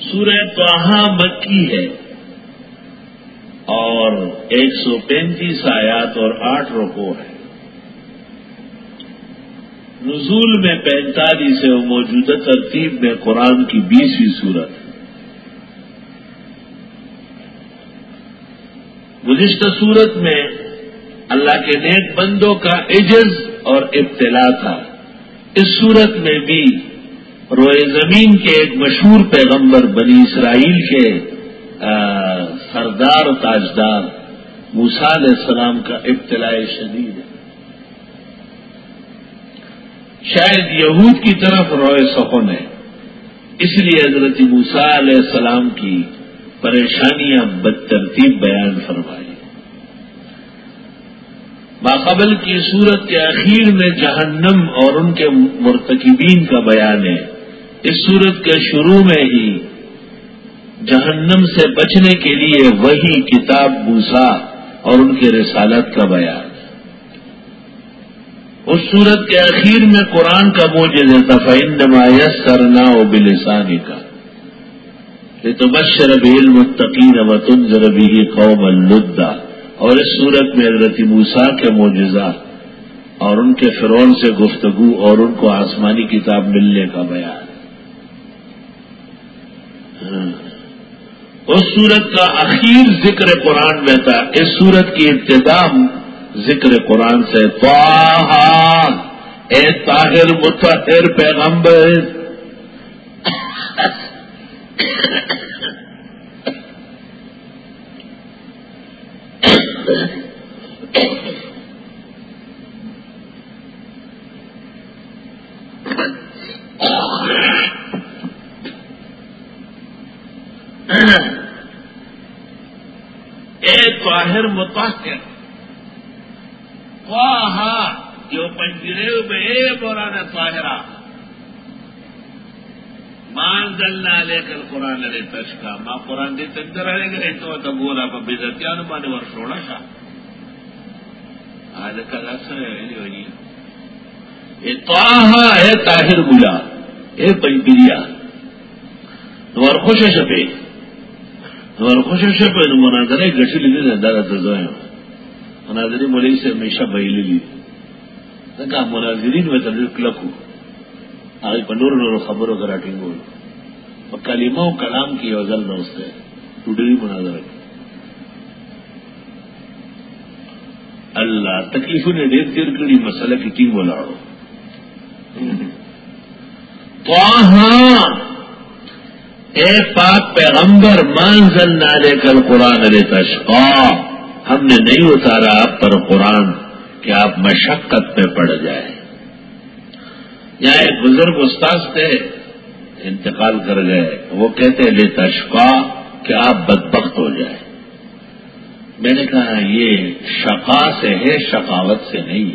سورہ طٰہٰ مکی ہے اور 135 آیات اور 8 رکوع ہے. نزول میں 45 ہے اور موجودہ ترتیب میں قرآن کی 20ویں سورت ہے. گزشتہ سورت میں اللہ کے نیک بندوں کا عجز اور ابتلا تھا. اس سورت میں بھی روئے زمین کے ایک مشہور پیغمبر بنی اسرائیل کے سردار و تاجدار موسیٰ علیہ السلام کا ابتلاء شدید ہے. شاید یہود کی طرف روئے سخن ہے، اس لیے حضرت موسیٰ علیہ السلام کی پریشانیاں بدترتیب بیان فرمائی. ماقبل کی صورت کے اخیر میں جہنم اور ان کے مرتکبین کا بیان ہے. اس صورت کے شروع میں ہی جہنم سے بچنے کے لیے وہی کتاب موسیٰ اور ان کے رسالت کا بیان. اس صورت کے اخیر میں قرآن کا معجزہ تھا فَإِنَّمَا يَسَّرْنَاهُ بِلِسَانِكَ لِتُبَشِّرَ بِهِ الْمُتَّقِينَ وَتُنذِرَ بِهِ قَوْمًا لُدًّا. اور اس صورت میں حضرت موسیٰ کے معجزہ اور ان کے فرعون سے گفتگو اور ان کو آسمانی کتاب ملنے کا بیان. اس صورت کا اخیر ذکر قرآن میں تھا. اس صورت کی ابتدا ذکر قرآن سے طٰہٰ اے طاہر مطہر پیغمبر. اے طاہر مطہر طٰہٰ جو پنجرے میں اے مولانا طاہرہ ما انزلنا علیک القرآن لتشقى ما قرآن دې تندر علیہ تو تبولا په بدعتانو باندې ورشوړه شه هذا کله سره ویلی اے طٰہٰ اے طاہر بولا اے پنجریا نور خوش شپه نور خوش شپه نو مناظره غټلې نه دا ځای مناظرې مولوی سے ہمیشہ بایللی ځکه مناظرین وته کلکو هغه په نور خبرو غراټینګول په کلمه او کلام کې یو ځل نوسته ټوډری مناظره الله تکلیفونه ډېر تیر کړي مسله کې ټینګ ولاړو. طٰہٰ اے پاک پیغمبر ما انزلنا علیک القرآن لتشقى ہم نے نہیں اتارا آپ پر قرآن کہ آپ مشقت پہ پڑ جائیں. یہاں ایک بزرگ استاد تھے انتقال کر گئے، وہ کہتے لتشقى کہ آپ بدبخت ہو جائیں. میں نے کہا یہ شقا سے ہے شقاوت سے نہیں.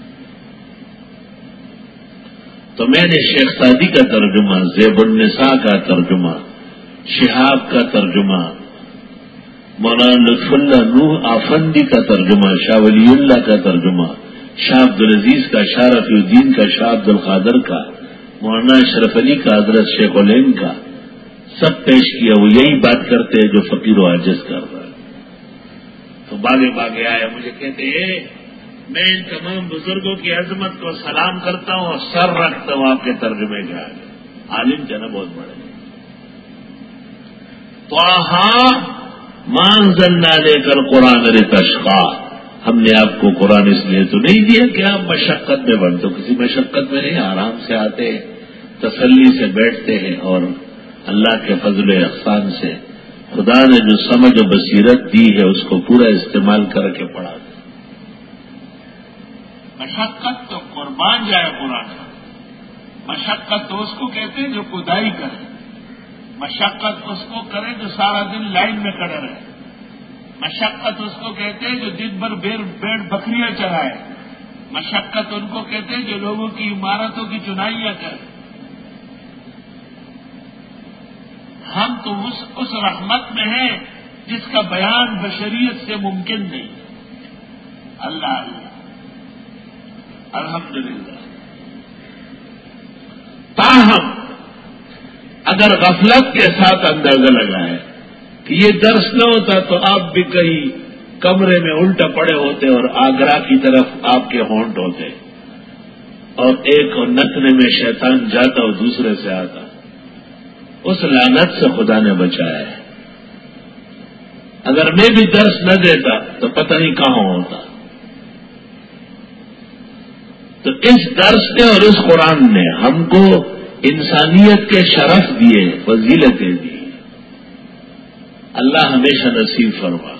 تو میں نے شیخ سعدی کا ترجمہ، زیب النساء کا ترجمہ، شہاب کا ترجمہ، مولانا لطف اللہ نوح آفندی کا ترجمہ، شاہ ولی اللہ کا ترجمہ، شاہ عبدالعزیز کا، شاہ رفیع الدین کا، شاہ عبد القادر کا، مولانا اشرف علی کا، حضرت شیخ الہند کا سب پیش کیا. وہ یہی بات کرتے ہیں جو فقیر و عاجز کر رہا ہے. تو باغے باغے آئے مجھے کہتے ہیں میں ان تمام بزرگوں کی عظمت کو سلام کرتا ہوں اور سر رکھتا ہوں آپ کے ترجمے کے آگے. عالم جو ہے نا بہت بڑے. طٰہٰ ما انزلنا علیک القرآن لتشقى ہم نے آپ کو قرآن اس لیے تو نہیں دیا کہ آپ مشقت میں بن تو کسی مشقت میں نہیں، آرام سے آتے ہیں، تسلی سے بیٹھتے ہیں اور اللہ کے فضل و احسان سے خدا نے جو سمجھ و بصیرت دی ہے اس کو پورا استعمال کر کے پڑھا دیں. مشقت تو قربان جائے قرآن. مشقت تو اس کو کہتے ہیں جو کدائی کرے. مشقت اس کو کرے جو سارا دن لائن میں کھڑے رہے. مشقت اس کو کہتے ہیں جو دن بھر بیڑ بکریاں چرائے. مشقت ان کو کہتے ہیں جو لوگوں کی عمارتوں کی چنائیاں کرے. ہم تو اس رحمت میں ہیں جس کا بیان بشریت سے ممکن نہیں. اللہ الحمدللہ. تاہم اگر غفلت کے ساتھ اندازہ لگائے کہ یہ درس نہ ہوتا تو آپ بھی کہیں کمرے میں الٹا پڑے ہوتے اور آگرہ کی طرف آپ کے ہونٹ ہوتے اور ایک اور نتنے میں شیطان جاتا اور دوسرے سے آتا. اس لعنت سے خدا نے بچایا ہے. اگر میں بھی درس نہ دیتا تو پتہ نہیں کہاں ہوتا. تو اس درس نے اور اس قرآن نے ہم کو انسانیت کے شرف دیے، فضیلتیں دی. اللہ ہمیشہ نصیب فرما.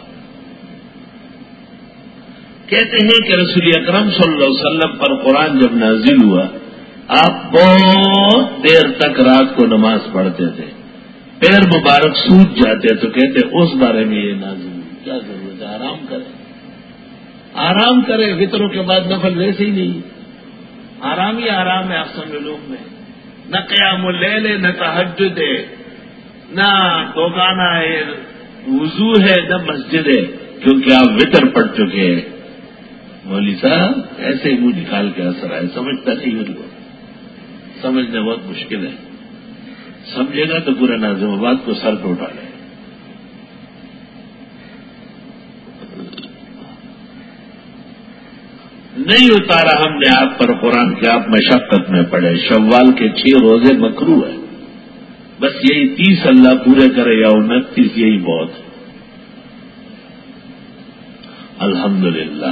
کہتے ہیں کہ رسول اکرم صلی اللہ علیہ وسلم پر قرآن جب نازل ہوا آپ بہت دیر تک رات کو نماز پڑھتے تھے. پیر مبارک سوج جاتے تو کہتے اس بارے میں یہ نازل ہوئی، کیا ضرورت ہے، آرام کریں. آرام کریں، فطروں کے بعد نفل ویسے ہی نہیں. آرام ہی آرام ہے. احسن علوم میں نہ قیام اللیل ہے، نہ تہجد ہے، نہ دوگانہ ہے، وضو ہے، نہ مسجد ہے، کیونکہ آپ وطر پڑھ چکے ہیں. مولوی صاحب ایسے ہی منہ نکال کے اثر آئے، سمجھتا نہیں ان کو. سمجھنا بہت مشکل ہے. سمجھے گا تو پورا ناظم آباد کو سر پہ اٹھا لے. نہیں اتارا ہم نے آپ پر قرآن کے آپ مشقت میں پڑے. شوال کے 6 روزے مکروہ ہے، بس یہی 30 اللہ پورے کرے یا 29 یہی بہت. الحمدللہ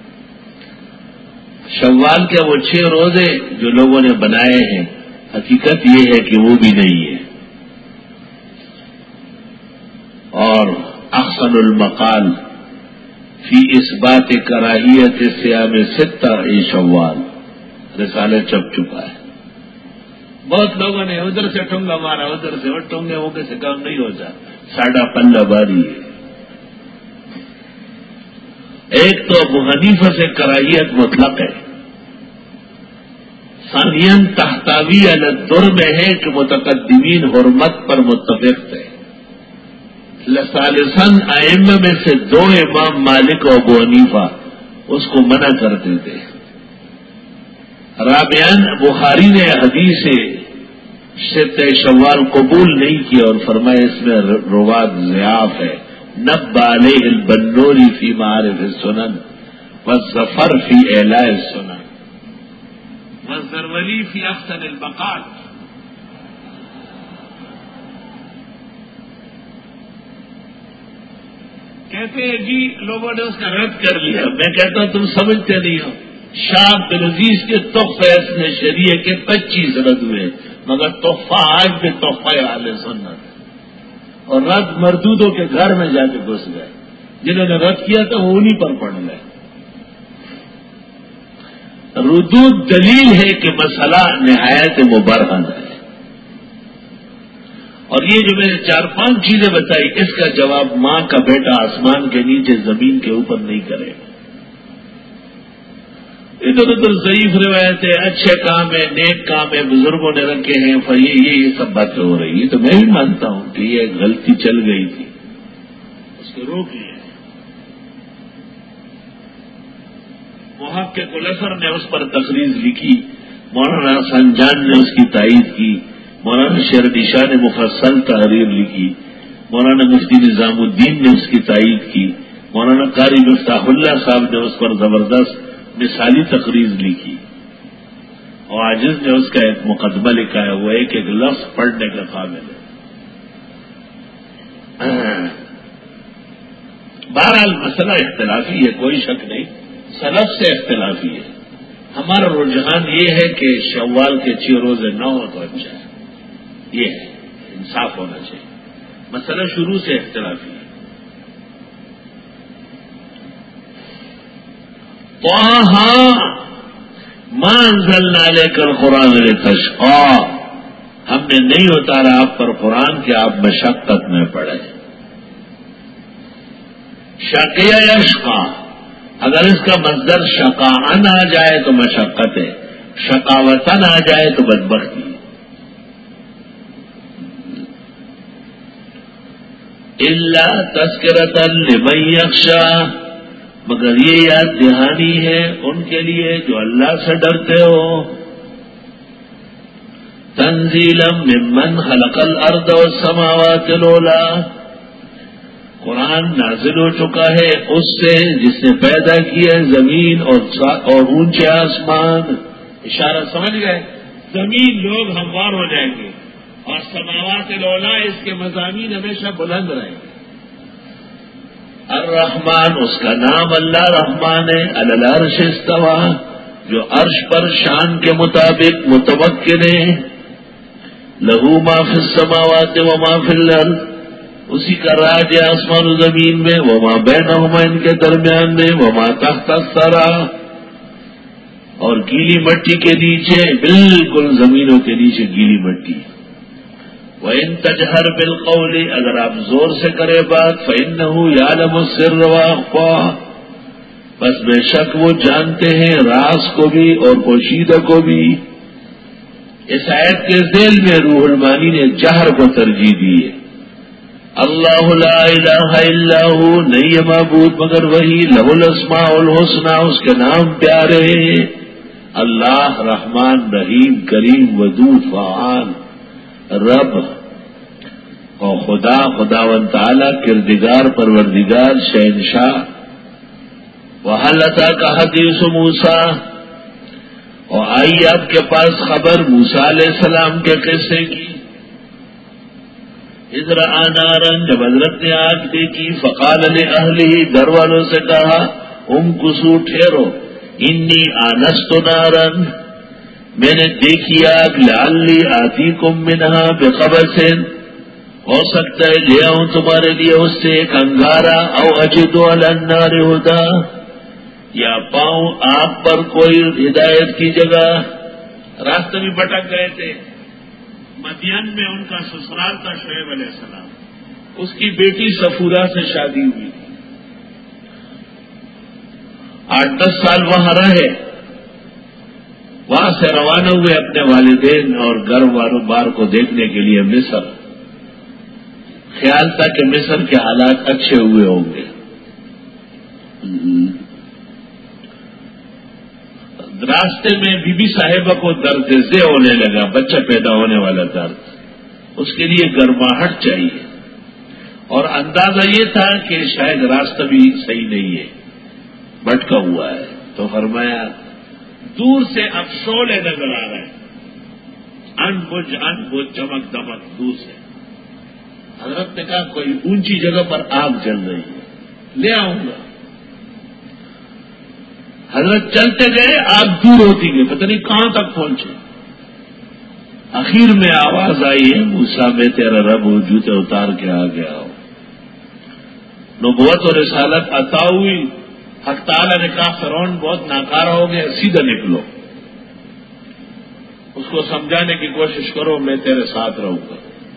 شوال کے وہ 6 روزے جو لوگوں نے بنائے ہیں حقیقت یہ ہے کہ وہ بھی نہیں ہے. اور احسن المقال فی اثبات کراہیت صیام 6 شوال رسالہ چپ چکا ہے. بہت لوگوں نے ادھر سے ٹونگا مارا، ادھر سے وہ ٹونگے ووگے سے کام نہیں ہوتا. ساڈا پلہ باری ہے. ایک تو ابو حنیفہ سے کراہیت مطلق ہے، ثانیاً تحتاوی علی الدر میں ہے کہ متقدمین حرمت پر متفق تھے. ثالثاً ائمہ میں سے 2 امام مالک اور ابو حنیفہ اس کو منع کرتے تھے. رابعاً بخاری نے حدیث 6 شوال قبول نہیں کیا اور فرمایا اس میں روات ضعاف ہے. نب علیہ البنوری فی معارف السنن والظفر فی اعلاء السنن والزرولی فی احسن البقال. کہتے ہیں جی لوگوں نے اس کا رد کر لیا. میں کہتا ہوں تم سمجھتے نہیں ہو. شاہ عبد العزیز کے تحفہ نے شریعہ کے 25 رد ہوئے، مگر تحفہ آج بھی تحفہ اہل سنت ہے. اور رد مردودوں کے گھر میں جا کے گھس گئے. جنہوں نے رد کیا تھا وہ انہیں پر پڑ گئے. ردود دلیل ہے کہ مسئلہ نہایت مبرہن ہے. اور یہ جو میں نے 4-5 چیزیں بتائی اس کا جواب ماں کا بیٹا آسمان کے نیچے زمین کے اوپر نہیں کرے گا. ادھر ادھر ضعیف روایتیں، اچھے کام ہے، نیک کام ہے، بزرگوں نے رکھے ہیں، یہ سب باتیں ہو رہی ہیں. تو میں بھی مانتا ہوں کہ یہ غلطی چل گئی تھی، اس کو روک لیا. محقق الاسر نے اس پر تقریر لکھی، مولانا سنجان نے اس کی تائید کی، مولانا شیر شاہ نے مفصل تحریر لکھی، مولانا مفتی نظام الدین نے اس کی تائید کی، مولانا قاری مفتاح اللہ صاحب نے اس پر زبردست مثالی تقریر لکھی، اور عاجز نے اس کا ایک مقدمہ لکھا ہے. وہ ایک لفظ پڑھنے کا قابل ہے. بہرحال مسئلہ اختلافی ہے، کوئی شک نہیں، سلف سے اختلافی ہے. ہمارا رجحان یہ ہے کہ شوال کے 6 روزے نہ ہو تو اچھا ہے. یہ ہے انصاف ہونا چاہیے. مسئلہ شروع سے اختلافی ہے. ما انزلنا علیک القرآن لتشقی، ہم نے نہیں اتارا آپ پر قرآن کہ آپ مشقت میں پڑے. شقیہ یشقی، اگر اس کا مصدر شقاءن آ جائے تو مشقت ہے، شقاوتن آ جائے تو بدبختی. الا تذکرۃ لمن یخشی، مگر یہ یاد دہانی ہے ان کے لیے جو اللہ سے ڈرتے ہو. تنزیلا ممن خلق الارض والسماوات العلی، قرآن نازل ہو چکا ہے اس سے جس نے پیدا کیا زمین اور اونچے آسمان. اشارہ سمجھ گئے؟ زمین لوگ ہموار ہو جائیں گے اور سماوات العلی اس کے مضامین ہمیشہ بلند رہیں گے. الرحمن اس کا نام اللہ رحمان ہے. علی العرش استوى جو عرش پر شان کے مطابق متوکل ہے. لہو ما فی السماوات وما فی الارض اسی کا راج ہے آسمان و زمین میں. وما بینہما ان کے درمیان میں. وما تحت الثری اور گیلی مٹی کے نیچے، بالکل زمینوں کے نیچے گیلی مٹی. وَإِن تَجْهَرْ بِالْقَوْلِ اگر آپ زور سے کرے بات فَإِنَّهُ يَعْلَمُ السِّرَّ وَأَخْفَى بس بے شک وہ جانتے ہیں راز کو بھی اور پوشیدہ کو بھی. اس آیت کے ذیل میں روح المانی نے جہر کو ترجیح دی ہے. اللہ لا الہ الا ہو نہیں ہے معبود مگر وہی. لہ الاسماء الحسنی اس کے نام پیارے ہیں. اللہ رحمان رحیم کریم ودود فعال رب اور خداوند تعالی کردگار پروردگار شہنشاہ. وَهَلْ أَتَاكَ حَدِيثُ مُوسَىٰ اور آئی آپ کے پاس خبر موسیٰ علیہ السلام کے قصے کی. اذ رأى نارا جب حضرت نے آگ دیکھی فقال لأہلہ گھر والوں سے کہا امکثوا ٹھہرو. انی آنست نارا میں نے دیکھی آگ. لعلی آتیکم منہا بقبس ہو سکتا ہے لے آؤں تمہارے لیے اس سے ایک انگارہ. او اجد علی النار ہدی یا پاؤں آپ پر کوئی ہدایت کی جگہ. راستے میں بھٹک گئے تھے. مدین میں ان کا سسرال تھا شعیب علیہ السلام. اس کی بیٹی صفورہ سے شادی ہوئی. 8-10 سال وہاں رہے. وہاں سے روانہ ہوئے اپنے والدین اور گھر بار کو دیکھنے کے لیے مصر. خیال تھا کہ مصر کے حالات اچھے ہوئے ہوں گے. راستے میں بی بی صاحبہ کو درد ذہ ہونے لگا. بچہ پیدا ہونے والا درد. اس کے لیے گرماہٹ چاہیے اور اندازہ یہ تھا کہ شاید راستہ بھی صحیح نہیں ہے بھٹکا ہوا ہے. تو فرمایا دور سے اب شعلے نظر آ رہے ہیں. ان بج چمک دمک دور سے. حضرت نے کہا کوئی اونچی جگہ پر آگ جل رہی ہے لے آؤں گا. حضرت چلتے گئے آگ دور ہوتی گئی پتہ نہیں کہاں تک پہنچے. اخیر میں آواز آئی ہے موسیٰ میں تیرا رب ہو جوتے اتار کے آ گیا ہو. نبوت اور رسالت عطا ہوئی. حق تعالیٰ نے کہا فرعون بہت ناکارہ ہو گیا سیدھا نکلو. اس کو سمجھانے کی کوشش کرو میں تیرے ساتھ رہوں گا.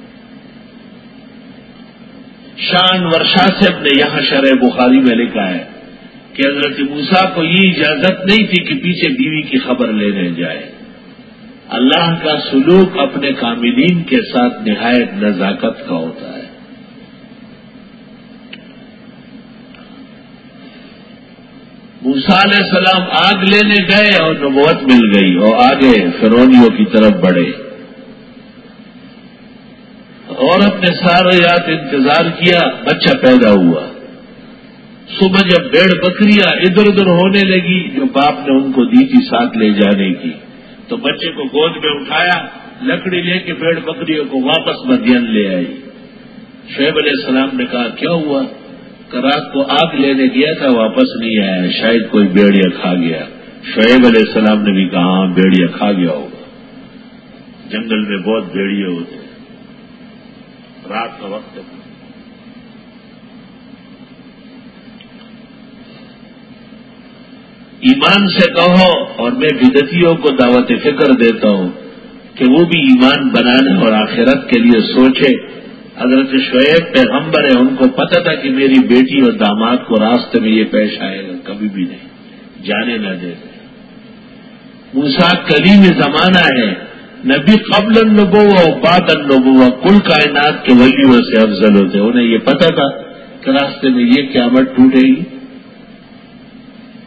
شان ورشا صاحب نے یہاں شرح بخاری میں لکھا ہے کہ حضرت موسیٰ کو یہ اجازت نہیں تھی کہ پیچھے بیوی کی خبر لینے جائے. اللہ کا سلوک اپنے کاملین کے ساتھ نہایت نزاکت کا ہوتا ہے. موسیٰ علیہ السلام آگ لینے گئے اور نبوت مل گئی اور آگے فرعونیوں کی طرف بڑھے اور اپنے سارے رات انتظار کیا. بچہ پیدا ہوا. صبح جب بھیڑ بکریاں ادھر ادھر ہونے لگی جو باپ نے ان کو دی تھی ساتھ لے جانے کی تو بچے کو گود میں اٹھایا لکڑی لے کے بھیڑ بکریوں کو واپس مدین لے آئی. شعیب علیہ السلام نے کہا کیا ہوا؟ کہ رات کو آگ لینے گیا تھا واپس نہیں آیا شاید کوئی بیڑیا کھا گیا. شعیب علیہ السلام نے بھی کہا ہاں بیڑیا کھا گیا ہوگا. جنگل میں بہت بیڑیے ہوتے ہیں. رات کا وقت ہے. ایمان سے کہو اور میں بدعتیوں کو دعوت فکر دیتا ہوں کہ وہ بھی ایمان بنانے اور آخرت کے لیے سوچے. حضرت شعیب پیغمبر ہے ان کو پتہ تھا کہ میری بیٹی اور داماد کو راستے میں یہ پیش آئے گا کبھی بھی نہیں جانے نہ دیتے. موسیٰ کلیم زمانہ ہے. نبی قبل النبوہ و بعد النبوہ کل کائنات کے ولیوں سے افضل ہوتے. انہیں یہ پتہ تھا کہ راستے میں یہ قیامت ٹوٹے گی.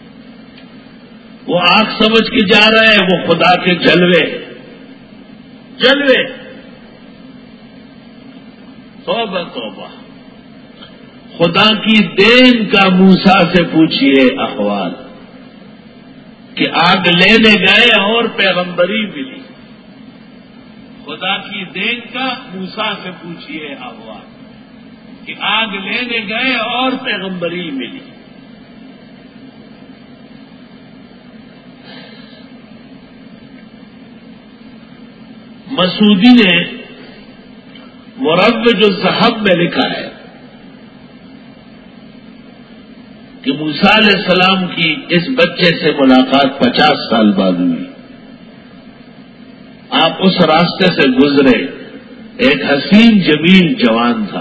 وہ آگ سمجھ کے جا رہے ہیں وہ خدا کے جلوے. جلوے. توبہ توبہ. خدا کی دین کا موسیٰ سے پوچھئے احوال کہ آگ لینے گئے اور پیغمبری ملی. خدا کی دین کا موسیٰ سے پوچھئے احوال کہ آگ لینے گئے اور پیغمبری ملی. مسعودی نے مروج الذہب میں لکھا ہے کہ موسیٰ علیہ السلام کی اس بچے سے ملاقات 50 سال بعد ہوئی. آپ اس راستے سے گزرے. ایک حسین جمیل جوان تھا.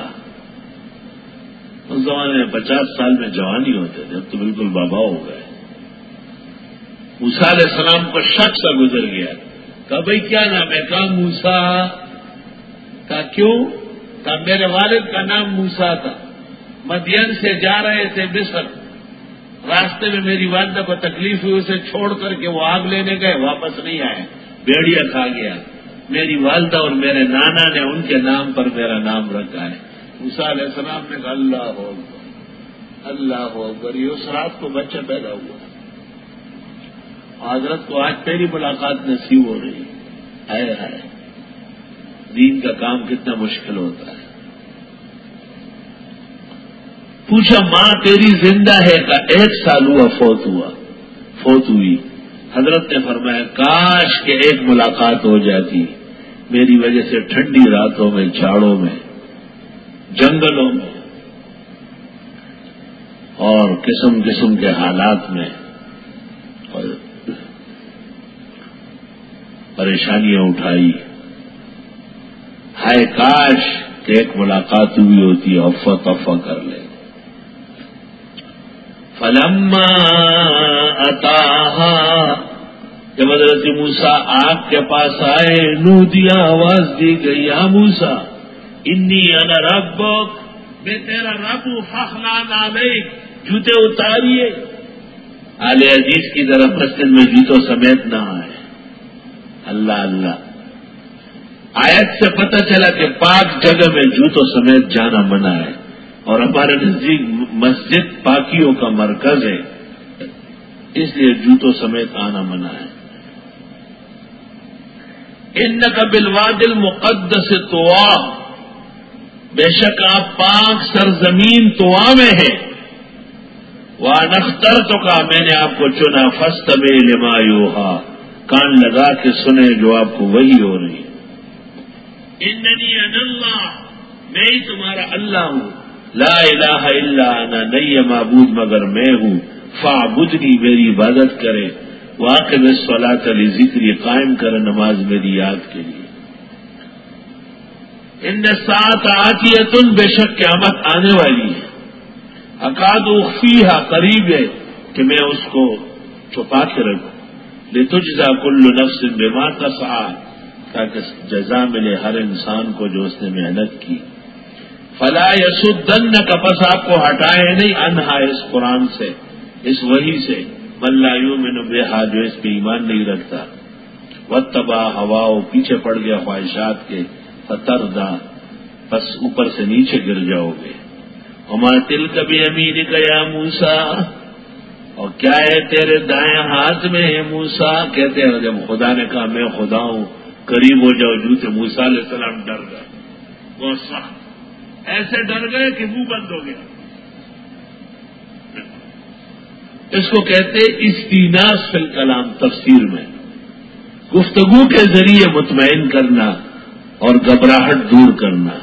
اس زمانے میں 50 سال میں جوان ہی ہوتے تھے، اب تو بالکل بابا ہو گئے. موسیٰ علیہ السلام کو شک سا گزر گیا. کہا بھائی کیا نام ہے؟ کہا موسیٰ. کہا کیوں؟ کہا میرے والد کا نام موسیٰ تھا، مدین سے جا رہے تھے مصر، راستے میں میری والدہ کو تکلیف ہوئی، اسے چھوڑ کر کے وہ آگ لینے گئے، واپس نہیں آئے، بھیڑیا کھا گیا. میری والدہ اور میرے نانا نے ان کے نام پر میرا نام رکھا ہے. موسیٰ علیہ السلام نے کہا اللہ اکبر اللہ اکبر. یہ اس رات کو بچہ پیدا ہوا. حضرت کو آج تیری ملاقات نصیب ہو رہی. ہائے ہائے، دین کا کام کتنا مشکل ہوتا ہے. پوچھا ماں تیری زندہ ہے؟ کا 1 سال ہوا فوت ہوئی. حضرت نے فرمایا کاش کہ ایک ملاقات ہو جاتی. میری وجہ سے ٹھنڈی راتوں میں، جھاڑوں میں، جنگلوں میں اور قسم قسم کے حالات میں پریشانیاں اٹھائی. ہائے کاش کہ ایک ملاقات ہوئی ہوتی، افا تفا کر لے. فلما اتاہا، جب حضرت موسیٰ آگ کے پاس آئے، نودیا، آواز دی گئی یا موسیٰ انی انا ربک، میں تیرا رب ہوں، فاخلع علیک، جوتے اتاریے. آل عزیز کی طرف مسجد میں جوتوں سمیت نہ آئے. اللہ اللہ. آیت سے پتہ چلا کہ پاک جگہ میں جوتوں سمیت جانا منع ہے، اور ہمارے نزدیک مسجد پاکیوں کا مرکز ہے، اس لیے جوتوں سمیت آنا منع ہے. انک بالواد المقدس طوا، بے شک آپ پاک سرزمین طوا میں ہیں. وَأَنَا اخْتَرْتُكَ، میں نے آپ کو چنا. فَاسْتَمِعْ لِمَا يُوحَىٰ، کان لگا کے سنے جو آپ کو وحی ہو رہی ہے. اننی انا اللہ، میں ہی تمہارا اللہ ہوں. لا الہ الا انا، نہیں ہے معبود مگر میں ہوں. فاعبدنی، میری عبادت کرے. واقم الصلاۃ لذکری، قائم کرے نماز میری یاد کے لیے. ان الساعۃ آتیۃ، بے شک قیامت آنے والی ہے. اکاد اخفیہا، قریب ہے کہ میں اس کو چھپا کے رکھوں. لتجزا کل نفس بما تسعی، تاکہ جزا ملے ہر انسان کو جو اس نے محنت کی. فلا یصدنک، پس آپ کو ہٹائے نہیں، عنہا، اس قرآن سے، اس وحی سے، من لا یؤمن بہا، جو اس پہ ایمان نہیں رکھتا. واتبع ہواؤ، پیچھے پڑ گیا خواہشات کے. فتردی، بس اوپر سے نیچے گر جاؤ گے. وما تلک بیمینک یا موسیٰ، اور کیا ہے تیرے دائیں ہاتھ میں ہے موسیٰ. کہتے ہیں جب خدا نے کہا میں خدا ہوں، قریب ہو جاؤ جوتے. موسیٰ علیہ السلام ڈر گئے، بہت سخت، ایسے ڈر گئے کہ منہ بند ہو گیا. اس کو کہتے استیناس فی الکلام، تفسیر میں گفتگو کے ذریعے مطمئن کرنا اور گھبراہٹ دور کرنا.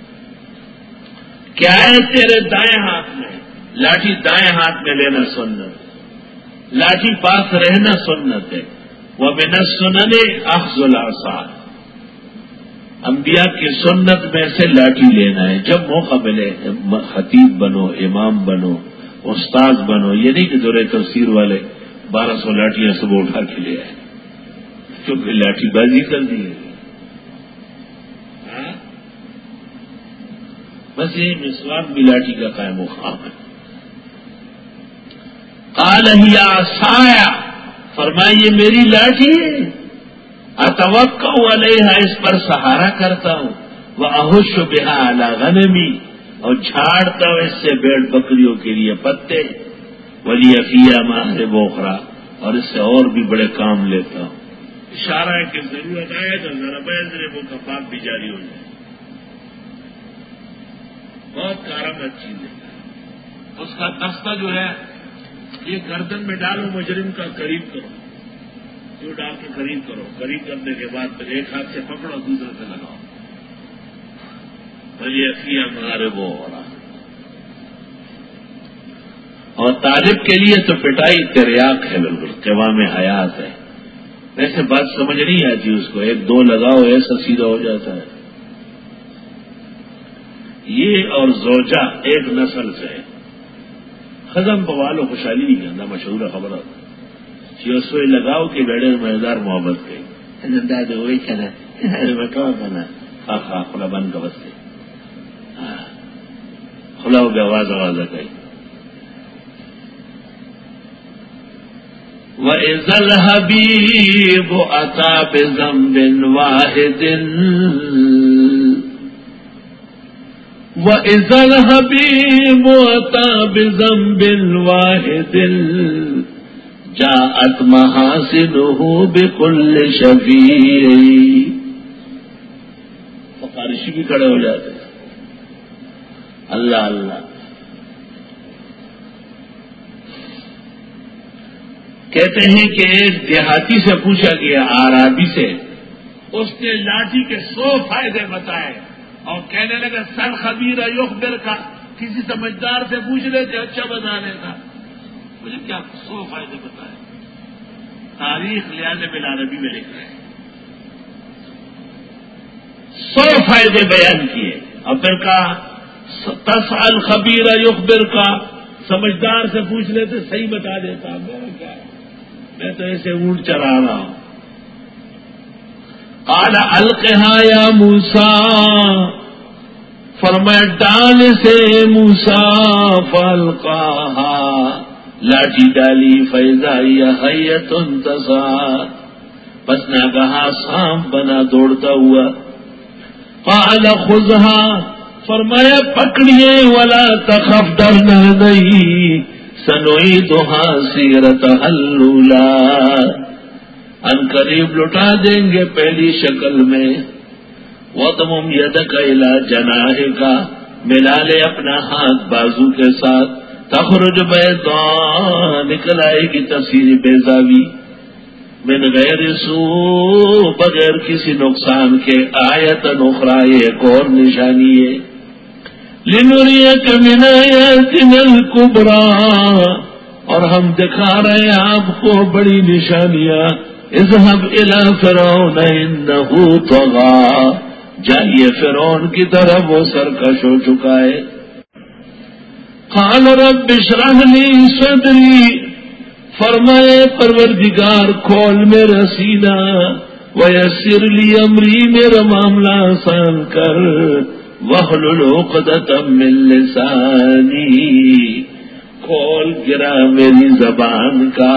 کیا ہے تیرے دائیں ہاتھ میں؟ لاٹھی دائیں ہاتھ میں لینا سنت، لاٹھی پاس رہنا سنت ہے. وَمِنَ السُّنَنِ أَخْذُ الْعَصَا، انبیاء کی سنت میں سے لاٹھی لینا ہے. جب موقع ملے خطیب بنو، امام بنو، استاد بنو. یہ نہیں کہ دورے تفسیر والے 1200 لاٹیاں صبح اٹھا کے لے آئے، کیونکہ لاٹھی بازی کر دی ہے. بس یہ مسواک بھی لاٹھی کا قائم مقام ہے. قال ہی عصایا، فرمائیے میری لاٹھی ہے. اتوقع علیہا، اس پر سہارا کرتا ہوں، واحش بہا علی غنمی، اور جھاڑتا ہوں اس سے بیڑ بکریوں کے لیے پتے، ولی فیہا مآرب اخری، اور اس سے اور بھی بڑے کام لیتا ہوں۔ اشارہ ہے کہ ضرورت آئے تو ذرا وہ کفاف بھی جاری ہو جائے۔ بہت کارآمد چیز ہے۔ اس کا تختہ جو ہے یہ گردن میں ڈالو، مجرم کا قریب کرو، جو ڈال کے قریب کرو، قریب کرنے کے بعد پھر ایک ہاتھ سے پکڑو، دوسرے سے لگاؤ، بھلی اخیا مغارب ہو رہا۔ اور طالب کے لیے تو پٹائی تریاق ہے، بالکل قوام حیات ہے۔ ویسے بات سمجھ نہیں آتی اس کو، ایک دو لگاؤ ایسا سیدھا ہو جاتا ہے۔ یہ اور زوجہ ایک نسل سے ہے۔ خزم پوالو خوشحالی نہیں کرنا، مشہور خبر ہے، سوئی لگاؤ کہ بیڑے مزیدار محبت کے داد وہی کہنا کہنا خا خا کھلا بند کا بس سے کھلا ہو گیا، آواز کہیں۔ وَإِذَا الْحَبِيبُ أَتَى بِذَنبٍ وَاحِدٍ وَإِذَا الْحَبِيبُ أَتَى بِذَنبٍ وَاحِدٍ جَاءَتْ مَحَاسِنُهُ بِكُلِّ شَفِيعٍ۔ فقارشی بھی کھڑے ہو جاتے ہیں۔ اللہ اللہ کہتے ہیں کہ ایک دیہاتی سے پوچھا گیا، آرابی سے، اس نے لاٹھی کے 100 فائدے بتائے اور کہنے لگا سر خبیر یخبر کا، کسی سمجھدار سے پوچھ رہے تھے، اچھا بتانے کا، مجھے کیا 100 فائدے بتائے۔ تاریخ لیان بالعربی میں لکھ رہے ہیں 100 فائدے بیان کیے، اور پھر کہا تسأل خبیر یخبر کا، سمجھدار سے پوچھ لیتے صحیح بتا دیتا۔ میں تو ایسے اونٹ چلا رہا ہوں۔ قال القها یا موسیٰ، فرمایا ڈال سے موسیٰ، فالقاها، لاٹھی ڈالی، فاذا ہی حیۃ تسعی، بس ناگہاں سانپ بنا دوڑتا ہوا۔ قال خذها، فرمایا پکڑیے، ولا تخف، ڈرنا نہیں، سنعیدها سیرتها الاولی، ان قریب لٹا دیں گے پہلی شکل میں۔ وَضْمُمْ يَدَكَ إِلَىٰ جَنَاحِكَ، ملا لے اپنا ہاتھ بازو کے ساتھ، تخرج بیضاء، نکل آئے گی تصویر بیضاوی، من غیر سوء، بغیر کسی نقصان کے، آیۃ اخری، ایک اور نشانی ہے، لنریک من آیاتنا الکبریٰ، اور ہم دکھا رہے ہیں آپ کو بڑی نشانیاں۔ اذهب الى فرعون انه طغى، جائیے فرعون کی طرف، وہ سرکش ہو چکا ہے۔ قال رب اشرح لي صدری، فرمائے پروردگار کھول میرا سینہ، ویسر لی امری، میرا معاملہ آسان کر، واحلل عقدۃ من لسانی، کھول گرا میری زبان کا۔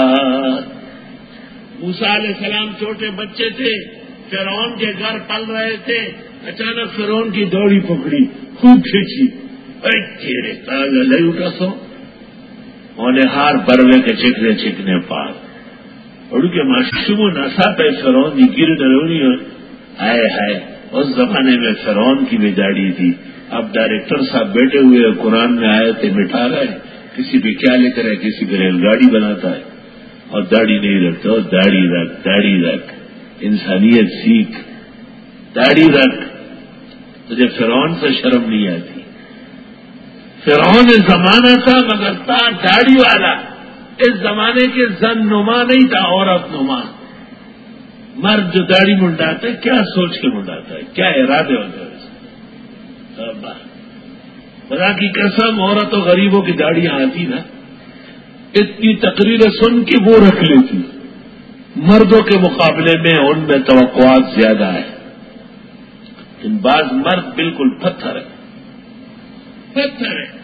موسیٰ علیہ السلام چھوٹے بچے تھے، فرعون کے گھر پل رہے تھے، اچانک فرعون کی دوڑی پکڑی، خوب کھینچی، تیرے تاز لئی اٹھا سو اونے ہار بروے کے چکنے پار اڑ کے معصوم نسا پہ فرعون کی گر ڈرونی، آئے ہائے، اس زمانے میں فرعون کی بھی داڑھی تھی۔ اب ڈائریکٹر صاحب بیٹھے ہوئے قرآن میں آئے تھے مٹھا رہے، کسی پہ کیا لکھ رہے، کسی پہ ریل گاڑی بناتا ہے، اور داڑھی نہیں رکھتا، اور داڑھی رکھ، داڑھی رکھ، انسانیت سیکھ، داڑھی رکھ، تجھے فرعون سے شرم نہیں آتی۔ فرعون زمانہ تھا مگر تھا داڑھی والا، اس زمانے کے زن نما نہیں تھا، عورت نما۔ مرد جو داڑھی منڈاتا ہے کیا سوچ کے منڈاتا ہے، کیا ارادے ہوتے ہیں اس میں؟ خدا کی قسم، عورتوں غریبوں کی داڑیاں آتی نا، اتنی تقریریں سن کے وہ رکھ لیتی، مردوں کے مقابلے میں ان میں توقعات زیادہ ہے، لیکن بعض مرد بالکل پتھر ہے، پتھر ہے۔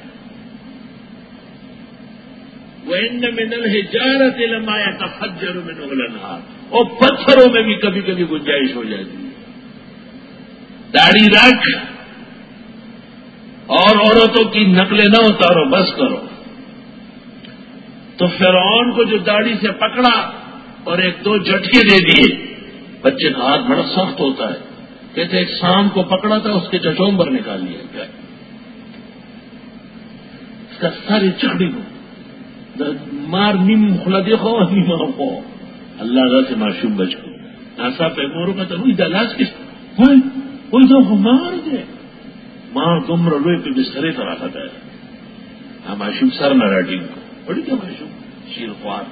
وَإِنَّ مِنَ الْحِجَارَةِ لَمَا يَتَفَجَّرُ مِنْهُ الْأَنْهَارُ، اور پتھروں میں بھی کبھی کبھی گنجائش ہو جاتی ہے. داڑھی رکھ اور عورتوں کی نقلیں نہ اتارو، بس کرو. تو فرعون کو جو داڑھی سے پکڑا اور ایک دو جھٹکے دے دیے. بچے کا ہاتھ بڑا سخت ہوتا ہے. کہتے ایک سام کو پکڑا تھا، اس کے چچومبر نکال لیا گیا، اس کا ساری چکڑی کو مار نیم کھلا دیکھو نیم کو اللہ سے معصوم بچ کو ناسا پہ موروں کا تو وہی دلاس کس کوئی تو مار دے ماں تم روئے پہ بسترے طرح کھاتا ہے. ہاں معصوم سر نراٹین کو بڑی کیا معصوم شیر خوار.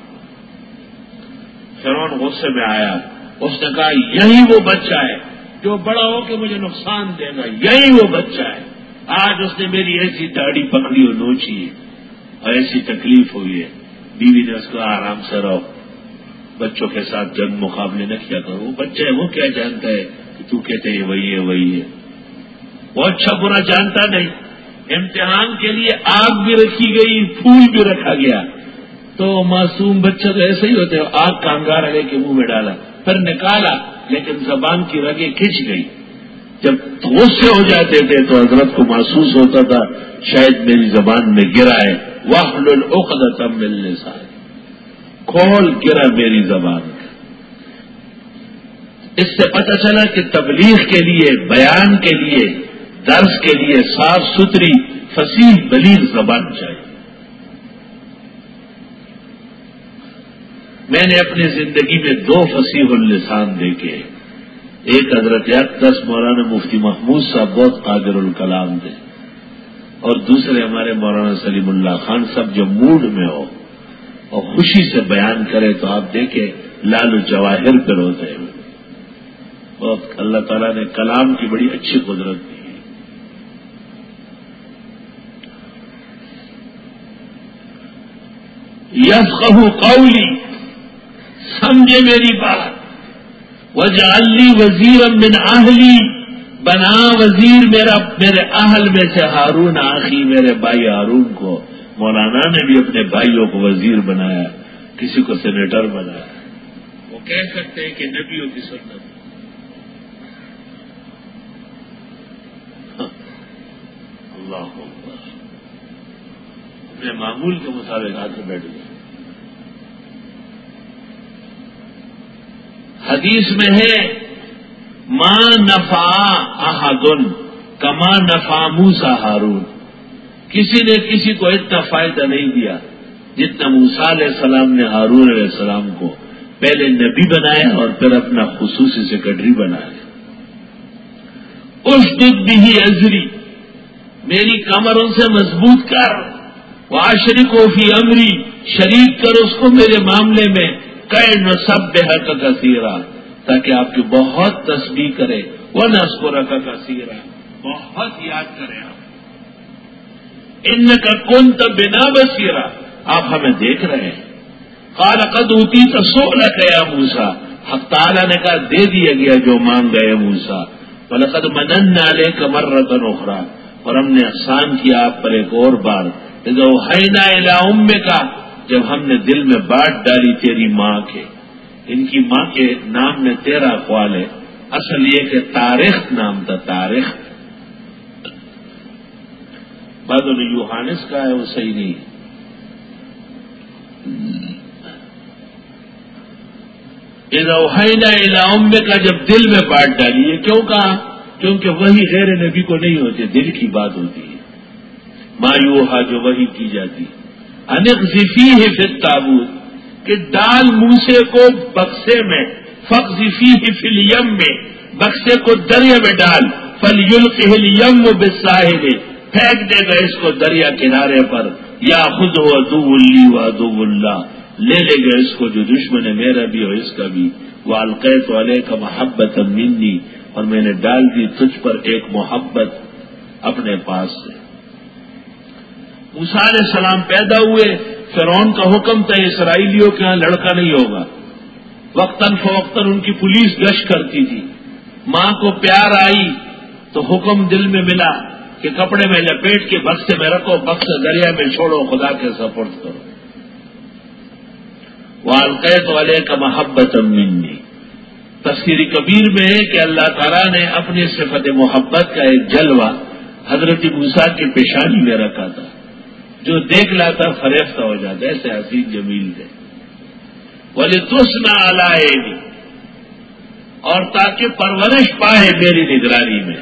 فرعون غصے میں آیا، اس نے کہا یہی وہ بچہ ہے جو بڑا ہو کے مجھے نقصان دے گا، یہی وہ بچہ ہے. آج اس نے میری ایسی داڑھی پکڑی اور نوچی ہے اور ایسی تکلیف ہوئی ہے. بیوی نے اس کو آرام سے رہو، بچوں کے ساتھ جنگ مقابلے نہ کیا کرو. وہ بچہ ہے، وہ کیا جانتا ہے کہ تو کہتے ہیں وہی ہے وہی ہے. وہ اچھا برا جانتا نہیں. امتحان کے لیے آگ بھی رکھی گئی، پھول بھی رکھا گیا. تو معصوم بچہ تو ایسے ہی ہوتے ہیں. آگ کا انگارہ لے کے منہ میں ڈالا، پھر نکالا، لیکن زبان کی رگیں کھنچ گئی. جب غصے ہو جاتے تھے تو حضرت کو محسوس ہوتا تھا شاید میری زبان میں گرا ہے. واحلل عقدۃ من لسانی، کھول گرا میری زبان کا. اس سے پتہ چلا کہ تبلیغ کے لیے، بیان کے لیے، درس کے لیے صاف ستھری فصیح بلیغ زبان چاہیے. میں نے اپنی زندگی میں دو فصیح اللسان دیکھے. ایک حضرت اقدس مولانا مفتی محمود صاحب بہت قادر الکلام تھے، اور دوسرے ہمارے مولانا سلیم اللہ خان صاحب جو موڈ میں ہو اور خوشی سے بیان کرے تو آپ دیکھیں لال جواہر پہ روتے ہیں. بہت اللہ تعالیٰ نے کلام کی بڑی اچھی قدرت دی. یفقہوا قولی، سمجھے میری بات. وجعل لی وزیرا من اہلی، بنا وزیر میرے اہل میں سے ہارون آخی، میرے بھائی ہارون کو. مولانا نے بھی اپنے بھائیوں کو وزیر بنایا، کسی کو سینیٹر بنایا. وہ کہہ سکتے ہیں کہ نبیوں کی سنت. اللہ اکبر، اپنے معمول کے مطابق آ کے بیٹھ گئے. حدیث میں ہے ما نفع احد کما نفع موسیٰ ہارون. کسی نے کسی کو اتنا فائدہ نہیں دیا جتنا موسیٰ علیہ السلام نے ہارون علیہ السلام کو پہلے نبی بنایا اور پھر اپنا خصوصی سیکرٹری بنایا. اشدد بہ ازری، میری کمر ان سے مضبوط کر. واشرکہ فی امری، شریک کر اس کو میرے معاملے میں. کئ نسبحک کثیرا، تاکہ آپ کی بہت تسبیح کرے. ونذکرک کثیرا، بہت یاد کریں آپ. انک کنت بنا بصیرا، آپ ہمیں دیکھ رہے ہیں. قال قد اوتیت سؤلک یا موسیٰ، حق تعالیٰ نے کہا دے دیا گیا جو مانگ گئے موسیٰ. ولقد مننا علیک مرۃ اخری، اور ہم نے احسان کیا آپ پر ایک اور بار. اذ اوحینا الی امک، جب ہم نے دل میں بات ڈالی تیری ماں کے. ان کی ماں کے نام میں 13 اقوال ہے. اصل یہ کہ تاریخ نام تھا، تاریخ. بعضوں نے یوحانس کا ہے، وہ صحیح نہیں. اذا اوحینا الی امک، جب دل میں بات ڈالی. یہ کیوں کہا؟ کیونکہ وہی غیر نبی کو نہیں ہوتی، دل کی بات ہوتی ہے. ما یوحا، جو وحی کی جاتی. انقذفیہ فی التابوت، کہ ڈال موسے کو بکسے میں. فاقذفیہ فی الیم میں، بکسے کو دریا میں ڈال. فلیلقہ الیم بالساحل، پھینک دے گا اس کو دریا کنارے پر. یاخذہ عدو لی وعدو اللہ، لے لے گا اس کو جو دشمن ہے میرا بھی اور اس کا بھی. والقیت علیک محبۃ منی، اور میں نے ڈال دی تجھ پر ایک محبت اپنے پاس سے. موسیٰ علیہ السلام پیدا ہوئے، فرعون کا حکم تھا اسرائیلیوں کے ہاں لڑکا نہیں ہوگا. وقتاً فوقتاً ان کی پولیس گشت کرتی تھی. ماں کو پیار آئی تو حکم دل میں ملا کہ کپڑے میں لپیٹ کے بکسے میں رکھو، بکسے دریا میں چھوڑو، خدا کے سپرد کرو. وَأَلْقَيْتُ عَلَيْكَ مَحَبَّةً مِّنِّي. تفسیر کبیر میں ہے کہ اللہ تعالیٰ نے اپنی صفت محبت کا ایک جلوہ حضرت موسیٰ کی پیشانی میں رکھا تھا، جو دیکھ لاتا فریفتہ ہو جاتا، ایسے حسین جمیل تھے. وَلِتُسْنَ عَلَىٰ عَيْنِي، اور تاکہ پرورش پائے میری نگرانی میں.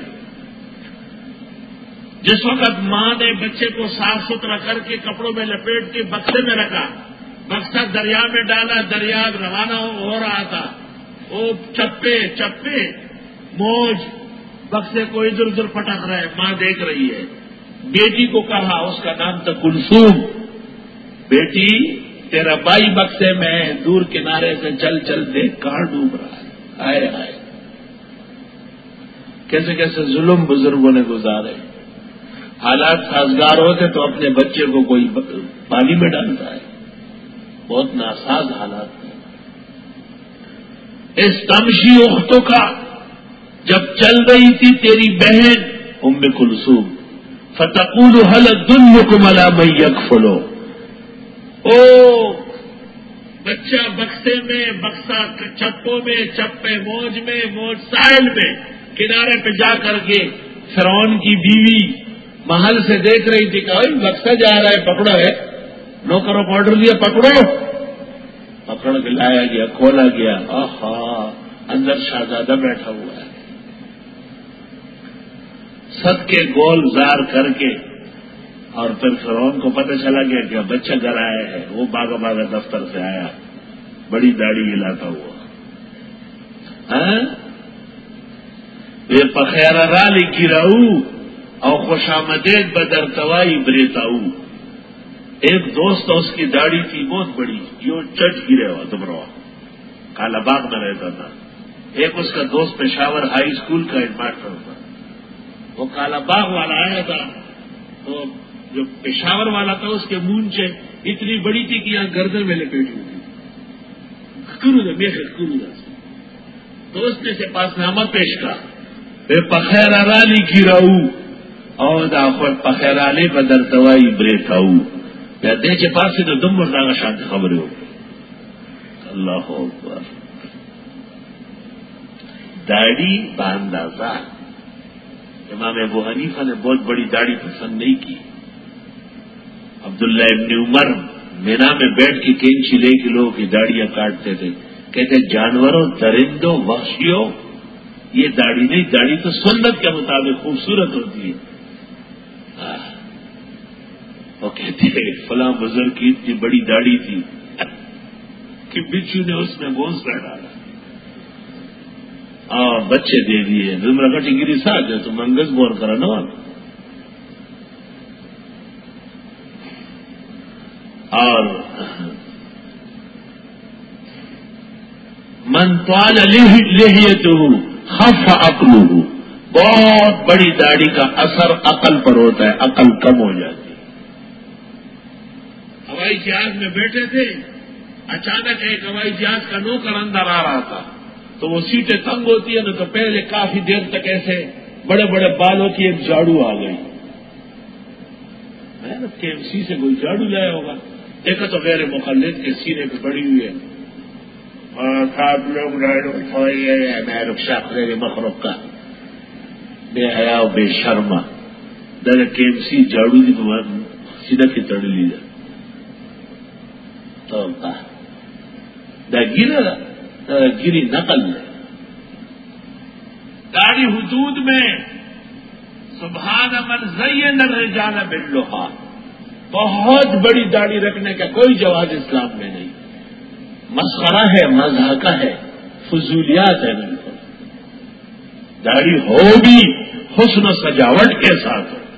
جس وقت ماں نے بچے کو صاف ستھرا کر کے کپڑوں میں لپیٹ کے بکسے میں رکھا، بکسا دریا میں ڈالا، دریا روانہ ہو رہا تھا، وہ چپے موج بکسے کو ادھر ادھر پٹک رہے، ماں دیکھ رہی ہے. بیٹی کو کہا، اس کا نام تھا کلثوم، بیٹی تیرا بھائی بکسے میں دور کنارے سے چل چل دیکھ کہاں ڈوب رہا ہے. آئے آئے کیسے کیسے ظلم بزرگوں نے گزارے. حالات سازگار ہوتے تو اپنے بچے کو کوئی پانی میں ڈالتا ہے. بہت ناساز حالات ہیں. اس تمشی اختوں کا جب چل رہی تھی تیری بہن ام کلثوم، فتقول هل ادلکم علی من یکفلو، او بچہ بکسے میں، بکسا چپوں میں، چپے موج میں، موج ساحل میں، کنارے پہ جا کر کے فرعون کی بیوی محل سے دیکھ رہی تھی کہ بکسا جا رہا ہے، پکڑو ہے، نوکروں کو آرڈر دیا پکڑو، پکڑ کے لایا گیا، کھولا گیا، آہا اندر شہزادہ بیٹھا ہوا ہے. سد کے گول زار کر کے، اور پھر فرعون کو پتہ چلا گیا کہ بچہ گھر آیا ہے. وہ باغا باغا دفتر سے آیا، بڑی داڑھی ہلاتا ہوا. یہ پخیر رالی گراؤ اور خوش آمدید بدر توائی بریتاؤ. ایک دوست اس کی داڑھی تھی بہت بڑی، یہ چٹ گرے ہوا تمروا، کالا باغ میں رہتا تھا. ایک اس کا دوست پشاور ہائی اسکول کا ہیڈ ماسٹر تھا. وہ کالا باغ والا آیا تھا، تو جو پشاور والا تھا اس کے مونچے اتنی بڑی تھی کہ یہاں گردن میں لپیٹی ہوئی تھی. دوست نے سے پاس نامہ پیش کا، بے پخیر رالی گراؤ اور داخل پخیر علی بدر توائی بریتاؤ. یا دے کے پاس سے تو دم مردہ شانت خبریں ہو. اللہ اکبر. داڑھی باندازہ. امام ابو حنیفہ نے بہت بڑی داڑھی پسند نہیں کی. عبداللہ ابن عمر مینا میں بیٹھ کے کینچی لے کے لوگوں کی داڑیاں کاٹتے تھے. کہتے جانوروں، درندوں، وحشیوں، یہ داڑھی نہیں، داڑھی تو سنت کے مطابق خوبصورت ہوتی ہے. وہ کہتے فلاں بزرگ کی اتنی بڑی داڑھی تھی کہ بچو نے اس میں گھونسلہ ڈالا اور بچے دے دیے. زمرہ کٹی گری ساتھ ہے تو منگس بور کرا نہ. اور من طال لحیتہ خف عقلہ، بہت بڑی داڑھی کا اثر عقل پر ہوتا ہے، عقل کم ہو جاتی. ہوائی جہاز میں بیٹھے تھے، اچانک ایک ہوائی جہاز کا نوکر اندر آ رہا تھا. تو وہ سیٹیں تنگ ہوتی ہیں نا، تو پہلے کافی دیر تک ایسے بڑے بڑے بال ہوتی ہے. ایک جھاڑو آ گئی، کے ایم سی سے کوئی جھاڑو لایا ہوگا. دیکھا تو غیر مخلد کے سینے پہ پڑی ہوئی ہے. اور سات لوگ میں رخشا خیر مخرق کا بے حیا بے شرما در کے ایم سی جھاڑو دی سیدھا کی تڑ لی جا تو گری نقل ہے. داڑھی حدود میں سبحان من زین الرجال باللحى، بہت بڑی داڑھی رکھنے کا کوئی جواز اسلام میں نہیں. مسخرہ ہے، مذاق ہے، فضولیات ہے. بالکل داڑھی ہو بھی حسن و سجاوٹ کے ساتھ ہو.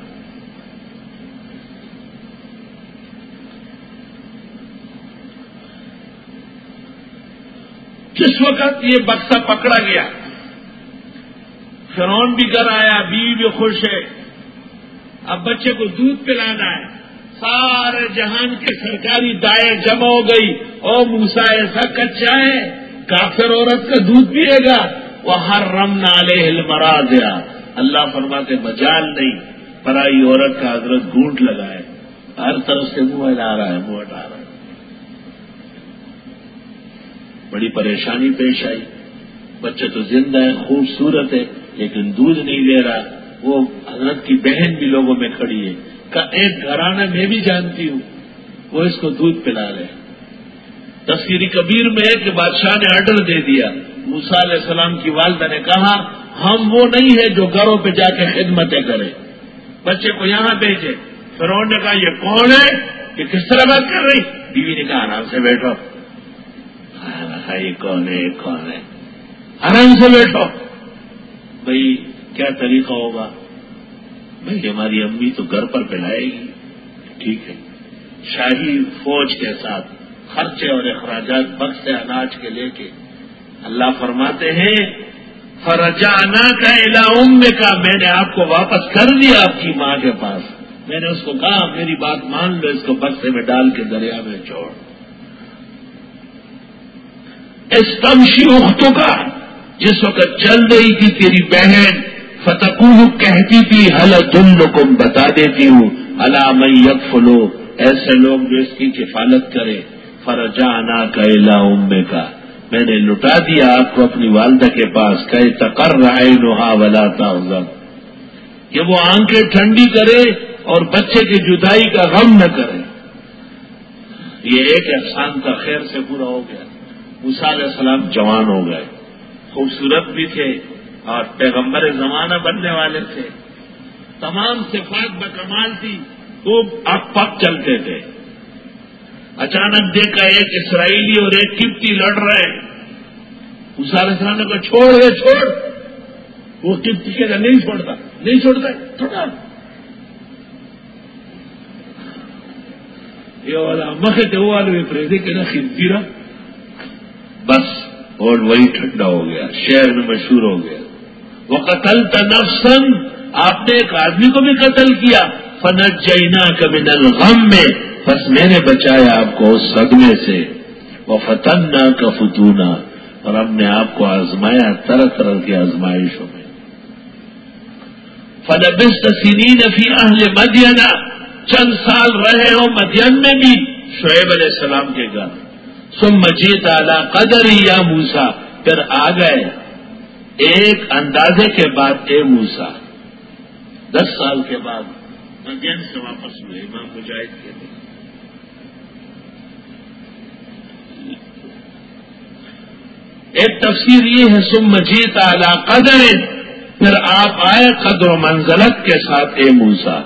جس وقت یہ بکسا پکڑا گیا، فرعون بھی گھر آیا، بیوی بھی خوش ہے. اب بچے کو دودھ پلانا ہے. سارے جہان کے سرکاری دائیں جمع ہو گئی. او موسیٰ ایسا کچا ہے، کافر عورت کا دودھ پیے گا. وحرمنا علیہ المراضع، اللہ فرماتے مجال نہیں پرائی عورت کا حضرت گھونٹ لگائے. ہر طرف سے منہ ہلا رہا ہے، منہ ہٹا رہا ہے. بڑی پریشانی پیش آئی. بچہ تو زندہ ہے، خوبصورت ہے، لیکن دودھ نہیں لے رہا. وہ حضرت کی بہن بھی لوگوں میں کھڑی ہے. ایک گھرانہ میں بھی جانتی ہوں، وہ اس کو دودھ پلا رہے. تفسیر کبیر میں ہے کہ بادشاہ نے آرڈر دے دیا. موسیٰ علیہ السلام کی والدہ نے کہا ہم وہ نہیں ہے جو گھروں پہ جا کے خدمتیں کریں، بچے کو یہاں بھیجے. فرعون نے کہا یہ کون ہے، یہ کس طرح بات کر رہی؟ بیوی نے کہا آرام سے بیٹھو. یہ کون ہے، یہ کون ہے، آرام سے بیٹھو. بھئی کیا طریقہ ہوگا؟ بھئی ہماری امی تو گھر پر پلائے گی. ٹھیک ہے. شاہی فوج کے ساتھ خرچے اور اخراجات بخش سے اناج کے لے کے اللہ فرماتے ہیں فرجعنا کا الی امک، میں نے آپ کو واپس کر دیا آپ کی ماں کے پاس. میں نے اس کو کہا میری بات مان لو، اس کو بکسے میں ڈال کے دریا میں چھوڑ. استمشی اختک، جس وقت چل رہی تھی تیری بہن، فتقول کہتی تھی هل ادلکم، بتا دیتی ہوں، علی من یکفلو، ایسے لوگ جو اس کی کفالت کرے. فرجعنا کا الی امک، میں نے لٹا دیا آپ کو اپنی والدہ کے پاس. کہ تقر عینھا ولا تحزن، کہ وہ آنکھیں ٹھنڈی کرے اور بچے کی جدائی کا غم نہ کرے. یہ ایک احسان کا خیر سے پورا ہو گیا. موسیٰ علیہ السلام جوان ہو گئے، خوبصورت بھی تھے اور پیغمبر زمانہ بننے والے تھے. تمام صفات بکمال تھی، خوب اک پک چلتے تھے. اچانک دیکھا ایک اسرائیلی اور ایک قبطی لڑ رہے ہیں. موسیٰ علیہ السلام نے کہا چھوڑ دے چھوڑ. وہ قبطی کہتا نہیں چھوڑتا، نہیں چھوڑتا چھوڑا. یہ والا مکھے وہ والے پریدے کے نا خبطیرا، بس اور وہی ٹھنڈا ہو گیا، شہر میں مشہور ہو گیا. وقتلت نفسا، آپ نے ایک آدمی کو بھی قتل کیا. فنجیناک من الغم، بس میں نے بچایا آپ کو اس صدمے سے. وفتناک فتونا، اور ہم نے آپ کو آزمایا طرح طرح کی آزمائشوں میں. فلبثت سنین فی اہل مدین، چند سال رہے ہو مدین میں بھی شعیب علیہ السلام کے گھر. ثم جئت علی قدری یا موسیٰ، پھر آ گئے ایک اندازے کے بعد اے موسیٰ. 10 سال کے بعد مدین سے واپس ہوئے امام مجاہد کے لیے. ایک تفسیر یہ ہے ثم جئت علی قدر، پھر آپ آئے قدر و منزلت کے ساتھ اے موسیٰ.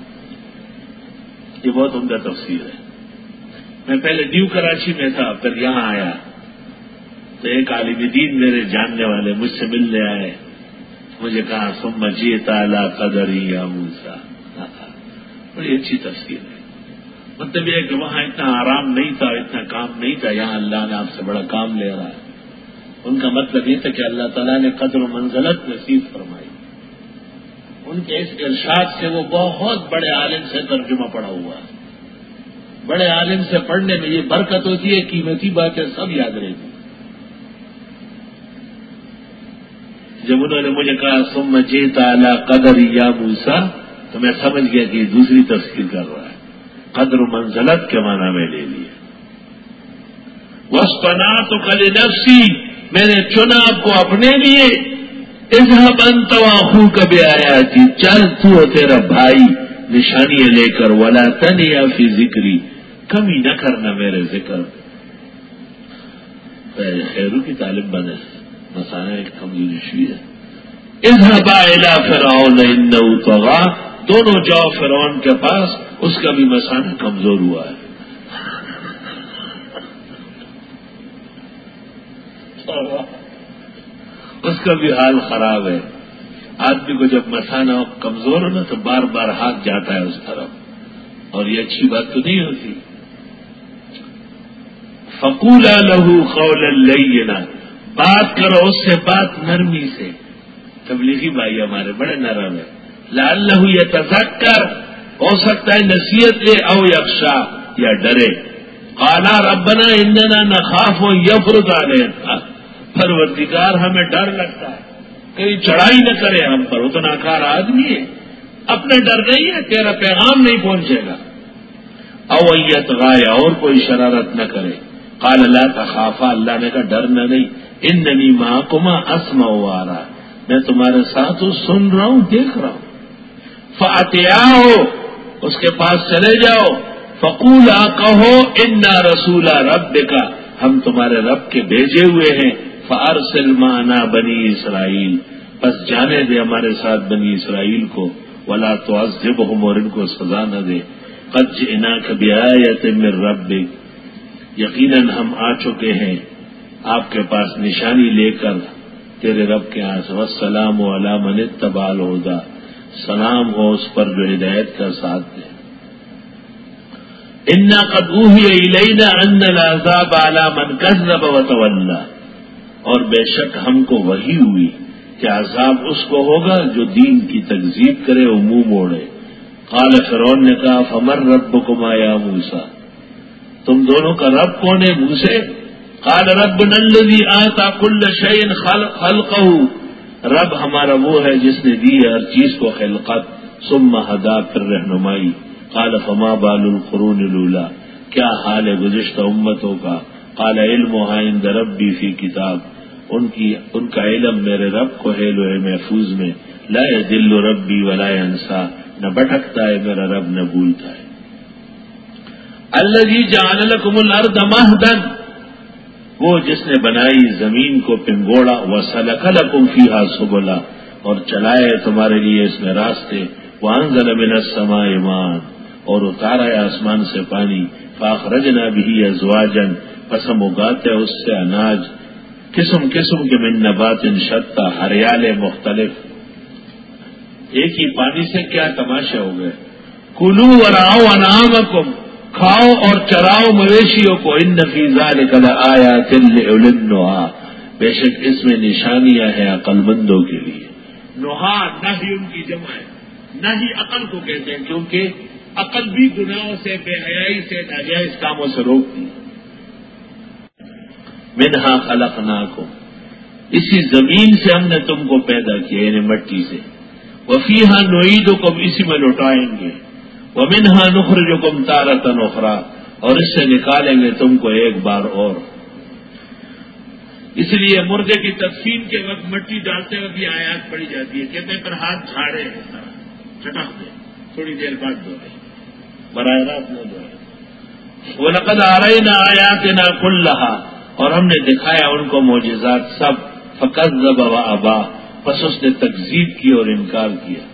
یہ بہت عمدہ تفسیر ہے. میں پہلے نیو کراچی میں تھا، پھر یہاں آیا تو ایک عالم دین میرے جاننے والے مجھ سے ملنے آئے. مجھے کہا ثم جئت علی قدری یا موسیٰ. بڑی اچھی تفسیر ہے. مطلب یہ کہ وہاں اتنا آرام نہیں تھا، اتنا کام نہیں تھا، یہاں اللہ نے آپ سے بڑا کام لے رہا ہے. ان کا مطلب یہ تھا کہ اللہ تعالیٰ نے قدر و منزلت نصیب فرمائی. ان کے اس ارشاد سے وہ بہت بڑے عالم سے ترجمہ پڑھا ہوا ہے. بڑے عالم سے پڑھنے میں یہ برکت ہوتی ہے، قیمتی باتیں سب یاد رہتی. جب انہوں نے مجھے کہا ثم جئت علی قدری یا موسیٰ، تو میں سمجھ گیا کہ یہ دوسری تفسیر کر رہا ہے. قدر و منزلت کے معنی میں لے لیے. واصطنعتک لنفسی، میں نے چنا آپ کو اپنے لیے. اذهب انت واخوک بآیاتی، چل تو اور تیرا بھائی نشانیاں لے کر. ولا تنیا فی ذکری، کمی نہ کرنا میرے ذکر. خیرو کی طالب بنے، مسانہ ایک کمزوری شوئی ہے. اذهبا الی فرعون انه طغى، دونوں جاؤ فرعون کے پاس، اس کا بھی مسانہ کمزور ہوا ہے. اس کا بھی حال خراب ہے. آدمی کو جب مسانہ کمزور ہو نا تو بار بار ہاتھ جاتا ہے اس طرف، اور یہ اچھی بات تو نہیں ہوتی. فقولا له قولا لینا، بات کرو اس سے بات نرمی سے. تبلیغی بھائی ہمارے بڑے نرم ہیں. لعلہ یتذکر، ہو سکتا ہے نصیحت لے، او یخشا، یا ڈرے. قالا ربنا اننا نخاف ان یفرط علینا، پروردگار ہمیں ڈر لگتا ہے کہیں چڑھائی نہ کرے ہم پر. وہ تو ناکار آدمی ہے، اپنے ڈر نہیں ہے، تیرا پیغام نہیں پہنچے گا. او یطغى، اور کوئی شرارت نہ کرے. قال لا تخافا، اللہ نے کہا ڈرنا نہیں، اننی معکما اسمع و ارى، میں تمہارے ساتھ ہوں، سن رہا ہوں، دیکھ رہا ہوں۔ فاتیاہ، اس کے پاس چلے جاؤ، فقولا، کہو انا رسول ربک، ہم تمہارے رب کے بھیجے ہوئے ہیں، فارسل معنا بنی اسرائیل، بس جانے دے ہمارے ساتھ بنی اسرائیل کو، ولا تعذبهم، اور ان کو سزا نہ دے، قد جئناک بآیۃ من ربک، یقیناً ہم آ چکے ہیں آپ کے پاس نشانی لے کر تیرے رب کے ہاں سے، والسلام علی من اتبع الہدی، سلام ہو اس پر جو ہدایت کا ساتھ دے۔ انا قد اوحی الینا ان العذاب علی من کذب وتولی، اور بے شک ہم کو وحی ہوئی کہ عذاب اس کو ہوگا جو دین کی تکذیب کرے و منہ موڑے۔ قال فرعون نے کہا فمن ربکما یا موسیٰ، تم دونوں کا رب کون ہے موسیٰ؟ قال ربنا الذی آتی کل شیء خلقہ، رب ہمارا وہ ہے جس نے دی ہر چیز کو خلقت، ثم ہدی، پھر رہنمائی۔ قال فما بال القرون الاولی، کیا حال ہے گزشتہ امتوں کا؟ قال علمھا عند ربی فی کتاب، ان کا علم میرے رب کو ہے لوح محفوظ میں، لا یضل ربی ولا ینسیٰ، نہ بھٹکتا ہے میرا رب نہ بھولتا ہے۔ الذی جعل لکم الارض مہدا، وہ جس نے بنائی زمین کو پنگوڑا، وسلک لکم فیہا سبلا، اور چلائے تمہارے لیے اس میں راستے، وانزل من السماء ماء، اور اتارا ہے آسمان سے پانی، فاخرجنا به ازواجا، پس ہم اگاتے اس سے اناج، قسم قسم کے من نبات شتى، ہریالے مختلف۔ ایک ہی پانی سے کیا تماشا ہو گئے۔ کلوا ورعوا انعامکم، کھاؤ اور چراؤ مویشیوں کو، ان فی ذلک لآیات لأولی النہی، بے شک اس میں نشانیاں ہیں عقل مندوں کے لیے۔ نہا نہی ان کی جمع ہے، نہی عقل کو کہتے ہیں، کیونکہ عقل بھی گناہوں سے، بے حیائی سے، ناجائز کاموں سے روکتی ہے۔ منہا خلقناکم، اسی زمین سے ہم نے تم کو پیدا کیا، یعنی مٹی سے، وفیہا نعیدکم، اسی میں لوٹائیں گے، ومنہا نخرجکم تارۃ اخری، اور اس سے نکالیں گے تم کو ایک بار اور۔ اس لیے مردے کی تدفین کے وقت مٹی ڈالتے وقت یہ آیات پڑی جاتی ہے، کہتے ہیں پھر ہاتھ جھاڑے، چٹک دے، تھوڑی دیر بعد دھوئے، براہ راست نہ دھوئے۔ وَلَقَدْ أَرَيْنَا آيَاتِنَا كُلَّهَا، اور ہم نے دکھایا ان کو معجزات سب، فَكَذَّبَ وَأَبَىٰ، پس اس نے تکذیب کی اور انکار کیا۔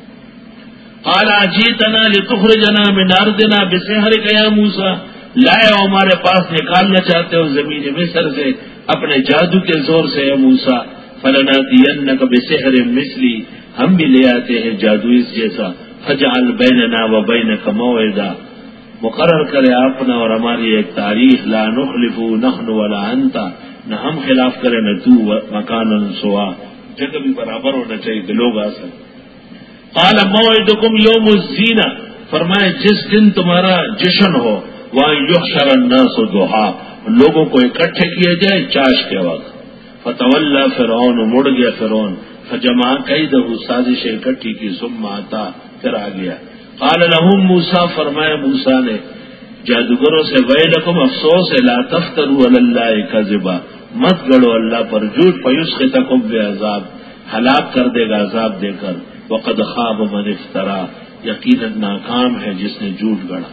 قَالَ أَجِئْتَنَا لِتُخْرِجَنَا مِنْ أَرْضِنَا بِسِحْرِكَ يَا مُوسَىٰ، لائے ہمارے پاس نکالنا چاہتے ہو زمین مصر سے اپنے جادو کے زور سے، اے موسیٰ، فَلَنَأْتِيَنَّكَ بِسِحْرٍ مِثْلِي، ہم بھی لے آتے ہیں جادو اس جیسا، فَاجْعَلْ بَيْنَنَا وَبَيْنَكَ مَوْعِدًا، مقرر کرے اپنا اور ہماری ایک تاریخ، لا نخلف نحن ولا انت، نہ ہم خلاف کریں نہ تو، مکانا سوا، جگہ بھی برابر ہونا چاہیے کہ لوگ آ سکیں۔ قال موعدکم یوم الزینہ، فرمائے جس دن تمہارا جشن ہو، وہاں یحشر الناس ضحیٰ، لوگوں کو اکٹھے کیے جائے چاش کے وقت۔ فتولی فرعون، مڑ گیا فرعون، فجمع کیدہ، سازشیں اکٹھی کی، ثم آتا، پھر آ گیا۔ قال لهم موسیٰ، فرمایا موسیٰ نے جادوگروں سے، ویلکم، افسوس ہے، لا تفتروا علی اللہ کذبا، مت گڑو اللہ پر جھوٹ، فیسقطکم بعذاب، ہلاک کر دے گا عذاب دے کر، وقد خاب من افترا، یقیناً ناکام ہے جس نے جھوٹ گڑا۔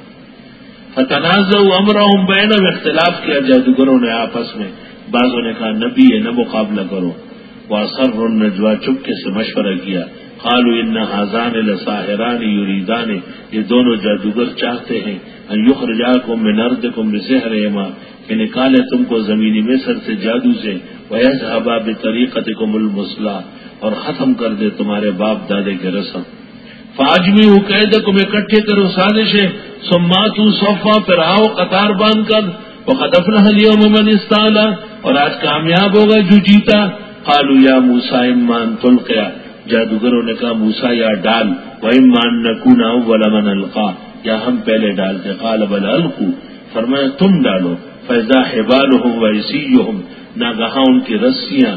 فتنازعوا امرهم بینہم، اختلاف کیا جادوگروں نے آپس میں، بعضوں نے کہا نبی ہے نہ مقابلہ کرو، واسروا النجویٰ، چپکے سے مشورہ کیا، قالوا ان هذان لساحران یریدان، یہ دونوں جادوگر چاہتے ہیں، ان یخرجاکم من ارضکم بسحرہما، کہ نکالے تم کو زمینی مصر سے جادو سے، ویذھبا بطریقتکم المثلی، اور ختم کر دے تمہارے باپ دادے کے رسم۔ فاجمعوا کیدکم، اکٹھے کرو سازشیں، ثم اتوا صفا، پھر آؤ قطار باندھ کر، وقد افلح اليوم من استعلی، اور آج کامیاب ہوگا جو جیتا۔ قالوا یا موسیٰ اما ان تلقی، جادوگروں نے کہا موسیٰ یا ڈال، وَإِمَّا أَن نَّكُونَ أَوَّلَ مَنْ أَلْقَىٰ، یا ہم پہلے ڈالتے، قَالَ بَلْ أَلْقُوا، فرمایا تم ڈالو، فَإِذَا حِبَالُهُمْ وَعِصِيُّهُمْ، ناگہاں ان کی رسیاں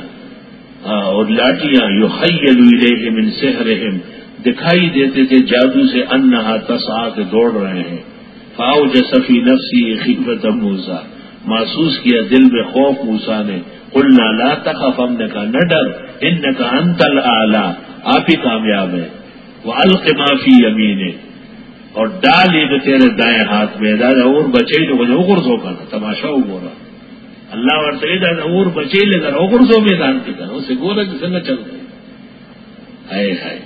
اور لاٹیاں، يُخَيَّلُ إِلَيْهِ مِنْ سِحْرِهِمْ، دکھائی دیتے تھے جادو سے، أَنَّهَا تَسْعَىٰ، کے دوڑ رہے ہیں۔ فَأَوْجَسَ فِي نَفْسِهِ خِيفَةَ مُوسَىٰ، محسوس کیا دل میں خوف موسیٰ نے. قلنا لا تخف، ہم نے کہا نہ ڈر، انک انت الاعلی، آپ ہی کامیاب ہے. والق ما فی یمینک، اور ڈال یہ تیرے دائیں ہاتھ میں. دادا اور بچے جو بجے اوگر سو کا تماشا ہو رہا اللہ اور سید اور بچے لے کر اوگر سو میدان کی طرح اسے گورا جسے نہ چل رہے. ہائے ہائے،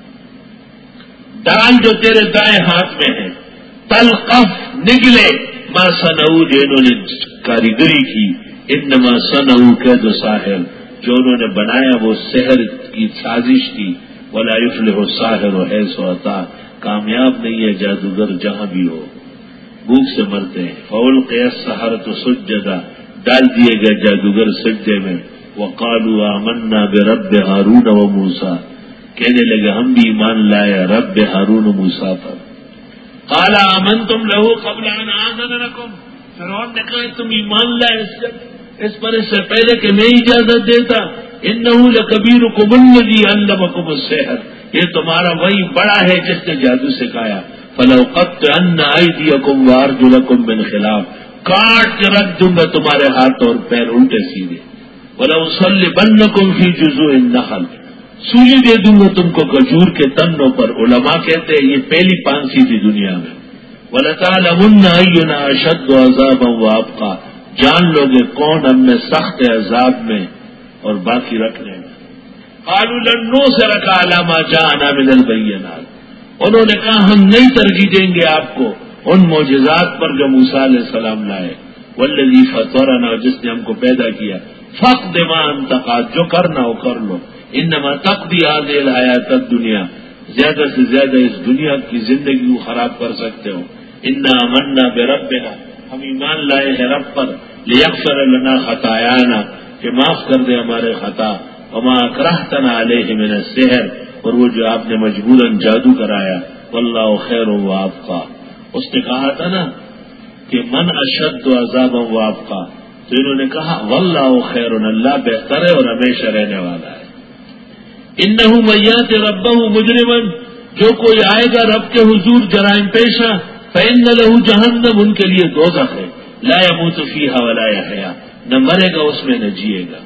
ڈال جو تیرے دائیں ہاتھ میں ہے. تلقف، نکلے، ما صنعوا، جو انہوں نے کاریگری کی. انما صنعوا کید ساحر، جو انہوں نے بنایا وہ سحر کی سازش تھی. ولا یفلح الساحر حیث اتی، کامیاب نہیں ہے جادوگر جہاں بھی ہو، بھوک سے مرتے ہیں. فألقی السحرۃ سجدا، ڈال دیے گئے جادوگر سجدے میں. وقالوا آمنا برب ہارون و موسیٰ، کہنے لگے ہم بھی ایمان لائے رب ہارون و موسیٰ پر. قال آمنتم له قبل ان آذن لكم، فرعون نے کہا تم ایمان لائے اس پر اس سے پہلے کہ میں اجازت دیتا. انه لکبیرکم الذی علمکم السحر، یہ تمہارا وہی بڑا ہے جس نے جادو سکھایا. فلأقطعن ایدیکم وارجلکم من خلاف، کاٹ کے رکھ دوں گا تمہارے ہاتھ اور پیر الٹے سیدھے. وَلَأُصَلِّبَنَّكُمْ فِي جُذُوعِ النَّخْلِ، سولی دے دوں گا تم کو کھجور کے تنوں پر. علماء کہتے ہیں یہ پہلی پانسی تھی دنیا میں. وَلَتَعْلَمُنَّ أَيُّنَا أَشَدُّ عَذَابًا وَأَبْقَىٰ، جان لو گے کون ہم میں سخت عذاب میں اور باقی رکھنے میں. قَالُوا لَن نُّؤْثِرَكَ عَلَىٰ مَا جَاءَنَا مِنَ الْبَيِّنَاتِ، انہوں نے کہا ہم نہیں ترجیح دیں گے آپ کو ان معجزات پر جو موسیٰ علیہ السلام لائے. والذی فطرنا، جس نے ہم کو پیدا کیا. فقد ما انت قاد، جو کرنا ہو کر لو. انما تقضی هذه الحیات الدنیا، زیادہ سے زیادہ اس دنیا کی زندگی کو خراب کر سکتے ہو. انا آمنا بربنا، ہم ایمان لائے ہیں رب پر. لیغفر لنا خطایانا، کہ معاف کر دے ہمارے خطا. وما اکرہتنا علیہ من السحر، اور وہ جو آپ نے مجبوراً جادو کرایا. واللہ خیر وابقا، اس نے کہا تھا نا کہ من اشد عذابا وابقا، تو انہوں نے کہا واللہ خیر، اللہ بہتر ہے اور ہمیشہ رہنے والا ہے. انہ من یأت ربہ مجرما، جو کوئی آئے گا رب کے حضور جرائم پیشہ. فإن له جہنم، ان کے لیے دوزخ ہے. لا يموت فیہا ولا یحیا، نہ مرے گا اس میں نہ جیے گا.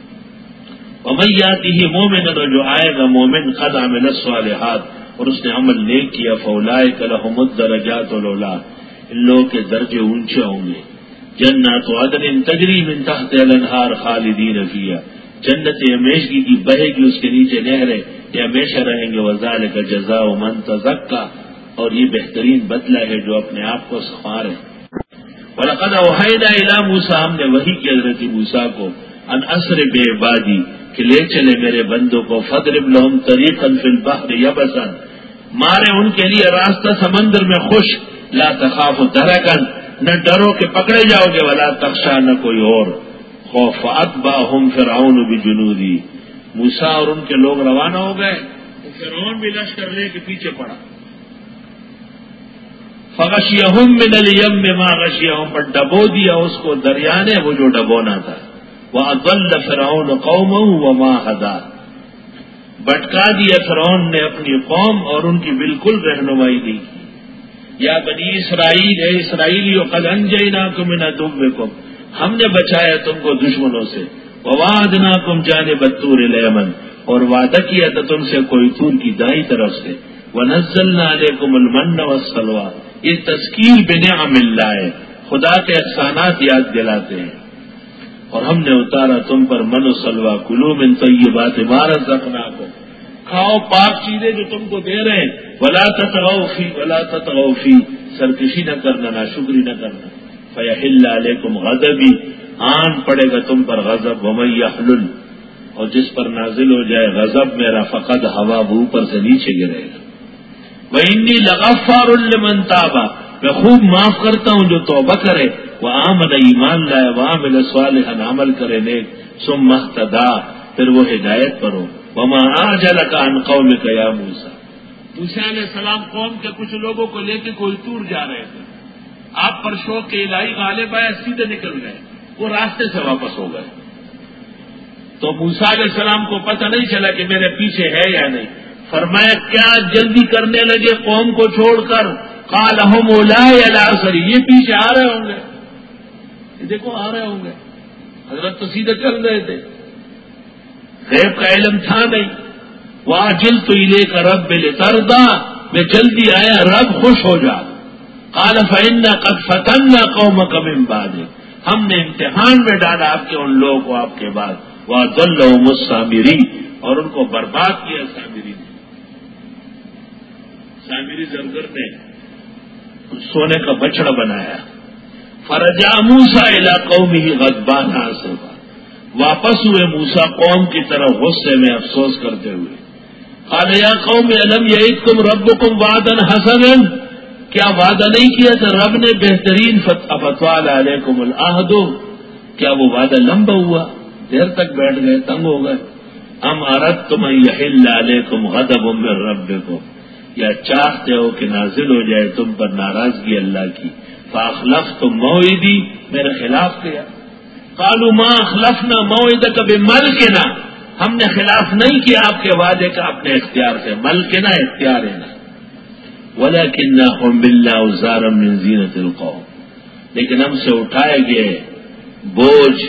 ومن یأتہ مؤمنا، جو آئے گا مومن قد عمل الصالحات، اور اس نے عمل نیک کیا. فاولئک لهم الدرجات العلی، ان لوگوں کے درجے اونچے ہوں گے. جنات عدن تجری من تحت الانہار خالدین فیہا، جنت ہمیشگی کی بہے گی اس کے نیچے نہریں، یہ ہمیشہ رہیں گے. وذالک جزاء من تزکا، اور یہ بہترین بدلہ ہے جو اپنے آپ کو سنوارے. وَلَقَدْ أَوْحَيْنَا إِلَىٰ مُوسَىٰ، ہم نے وحی کی حضرت موسیٰ کو. ان اسر بعبادی، کہ لے چلے میرے بندوں کو. فَاضْرِبْ لَهُمْ طَرِيقًا فِي الْبَحْرِ يَبَسًا، مارے ان کے لیے راستہ سمندر میں خشک. لا تخافوا درکا، نہ ڈرو کہ پکڑے جاؤ گے. ولا تخشا، نہ کوئی اور خوف. فَأَتْبَعَهُمْ فِرْعَوْنُ بِجُنُودِهِ، موسیٰ اور ان کے لوگ روانہ ہو گئے تو فرعون بھی لشکر لے کے پیچھے پڑا. فَغَشِيَهُم مِّنَ الْيَمِّ مَا غَشِيَهُم، پر ڈبو دیا اس کو دریا نے وہ جو ڈبونا تھا. وَأَضَلَّ فِرْعَوْنُ قَوْمَهُ وَمَا هَدَىٰ، بھٹکا دیا فرعون نے اپنی قوم اور ان کی بالکل رہنمائی نہیں کی. یا بنی اسرائیل، اے اسرائیلیو، قد انجیناکم من عدوکم، ہم نے بچایا تم کو دشمنوں سے. ووعدناکم جانب الطور الیمن، اور وعدہ کیا تھا تم سے کوئی طور کی دائیں طرف سے. ونزلنا علیکم المن والسلویٰ، یہ تذکیر بنعم اللہ ہے، خدا کے احسانات یاد دلاتے ہیں. اور ہم نے اتارا تم پر من و سلویٰ. کلوا من طیبات ما رزقناکم، کھاؤ پاک چیزیں جو تم کو دے رہے ہیں. ولا تطغوا فی، سرکشی نہ کرنا، ناشکری نہ کرنا. فیحل علیکم غضبی، آن پڑے گا تم پر غضب. ومن یحلل، اور جس پر نازل ہو جائے غضب میرا، فقد ہوا، وہ اوپر سے نیچے گرے گا. وانی لغفار لمن تاب، میں خوب معاف کرتا ہوں جو توبہ کرے. وآمن، ایمان لائے. وعمل صالحا، عمل کرے نیک. ثم اہتدی، پھر وہ ہدایت پر ہو. وما اعجلک عن قومک یا موسیٰ، موسیٰ علیہ السلام قوم کے کچھ لوگوں کو لے کے کوئی طور جا رہے تھے. آپ پر شوق کے الہی غالب آیا، سیدھے نکل گئے، وہ راستے سے واپس ہو گئے. تو موسیٰ علیہ السلام کو پتہ نہیں چلا کہ میرے پیچھے ہے یا نہیں. فرمایا کیا جلدی کرنے لگے قوم کو چھوڑ کر. قال هم اولائی علی اثری، یہ پیچھے آ رہے ہوں گے، یہ دیکھو آ رہے ہوں گے. حضرت تو سیدھے چل رہے تھے، غیب کا علم تھا نہیں. وَعَجِلْتُ إِلَيْكَ رَبِّ لِتَرْضَىٰ، میں جلدی آیا رب خوش ہو جا. قَالَ فَإِنَّا قَدْ فَتَنَّا قَوْمَكَ مِن بَعْدِكَ، ہم نے امتحان میں ڈالا آپ کے ان لوگوں کو آپ کے بعد. وَأَضَلَّهُمُ السَّامِرِي، اور ان کو برباد کیا سامری نے. سامری زرگر نے سونے کا بچڑا بنایا. فرجع موسیٰ الی قومہ غضبان آصفا، واپس ہوئے موسیٰ قوم کی طرف غصے میں افسوس کرتے ہوئے. قال یا قوم الم یعدکم ربکم وعدا حسنا، کیا وعدہ نہیں کیا تھا رب نے بہترین؟ افتوال علیکم العہد، کیا وہ وعدہ لمبا ہوا، دیر تک بیٹھ گئے، تنگ ہو گئے؟ ام اردتم ان یحل علیکم غضب من ربکم، یا چاہتے ہو کہ نازل ہو جائے تم پر ناراضگی اللہ کی. فاخلفتم موعدی، میرے خلاف کیا. قالوا ما اخلفنا موعدک بملکنا، ہم نے خلاف نہیں کیا آپ کے وعدے کا اپنے اختیار سے، ملکنا اختیار ہے نا. ولکننا حملنا اوزارا من زینت القوم، لیکن ہم سے اٹھائے گئے بوجھ،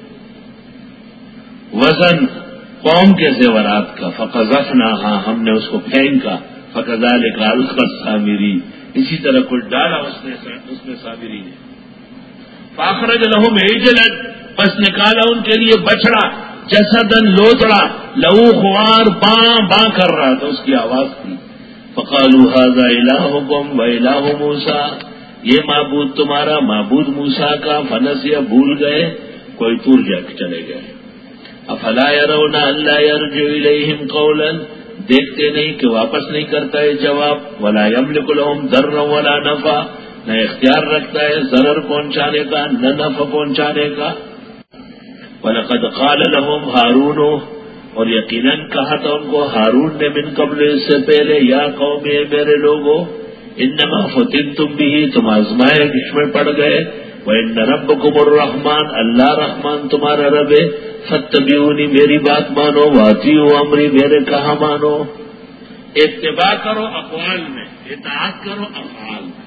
وزن قوم کے زیورات کا. فقذفناها، ہم نے اس کو پھینکا. فکذلک القی السامری، اسی طرح کچھ ڈالا اس میں سامری نے. فاخرج لهم عجلا، بس نکالا ان کے لیے بچڑا. جسدن لوتڑا، لہو خوار، باں باں کر رہا تھا، اس کی آواز تھی. فقالوا هذا الہکم و الہ موسیٰ، یہ معبود تمہارا معبود موسیٰ کا. فنسیا، بھول گئے، کوئی دور جا کے چلے گئے. افلا يرون الا يرجع الیہم قولا، دیکھتے نہیں کہ واپس نہیں کرتا ہے جواب. ولا یملک لهم ضرا ولا نفع، نہ اختیار رکھتا ہے ضرر پہنچانے کا نہ نفع پہنچانے کا. وَلَقَدْ قَالَ لَهُمْ هَارُونُ، اور یقیناً کہا تھا ان کو ہارون نے من قبل، اس سے پہلے، یا قوم، میرے لوگوں، انما فتنتم به، تم آزمائش میں پڑ گئے. وَإِنَّ رَبَّكُمُ الرَّحْمَٰنُ، اللہ رحمان تمہارا رب ہے. فَاتَّبِعُونِی، میری بات مانو. وَأَطِیعُوا أَمْرِی، میرے کہا مانو. اتباع کرو اقوال میں، اطاعت کرو افعال میں.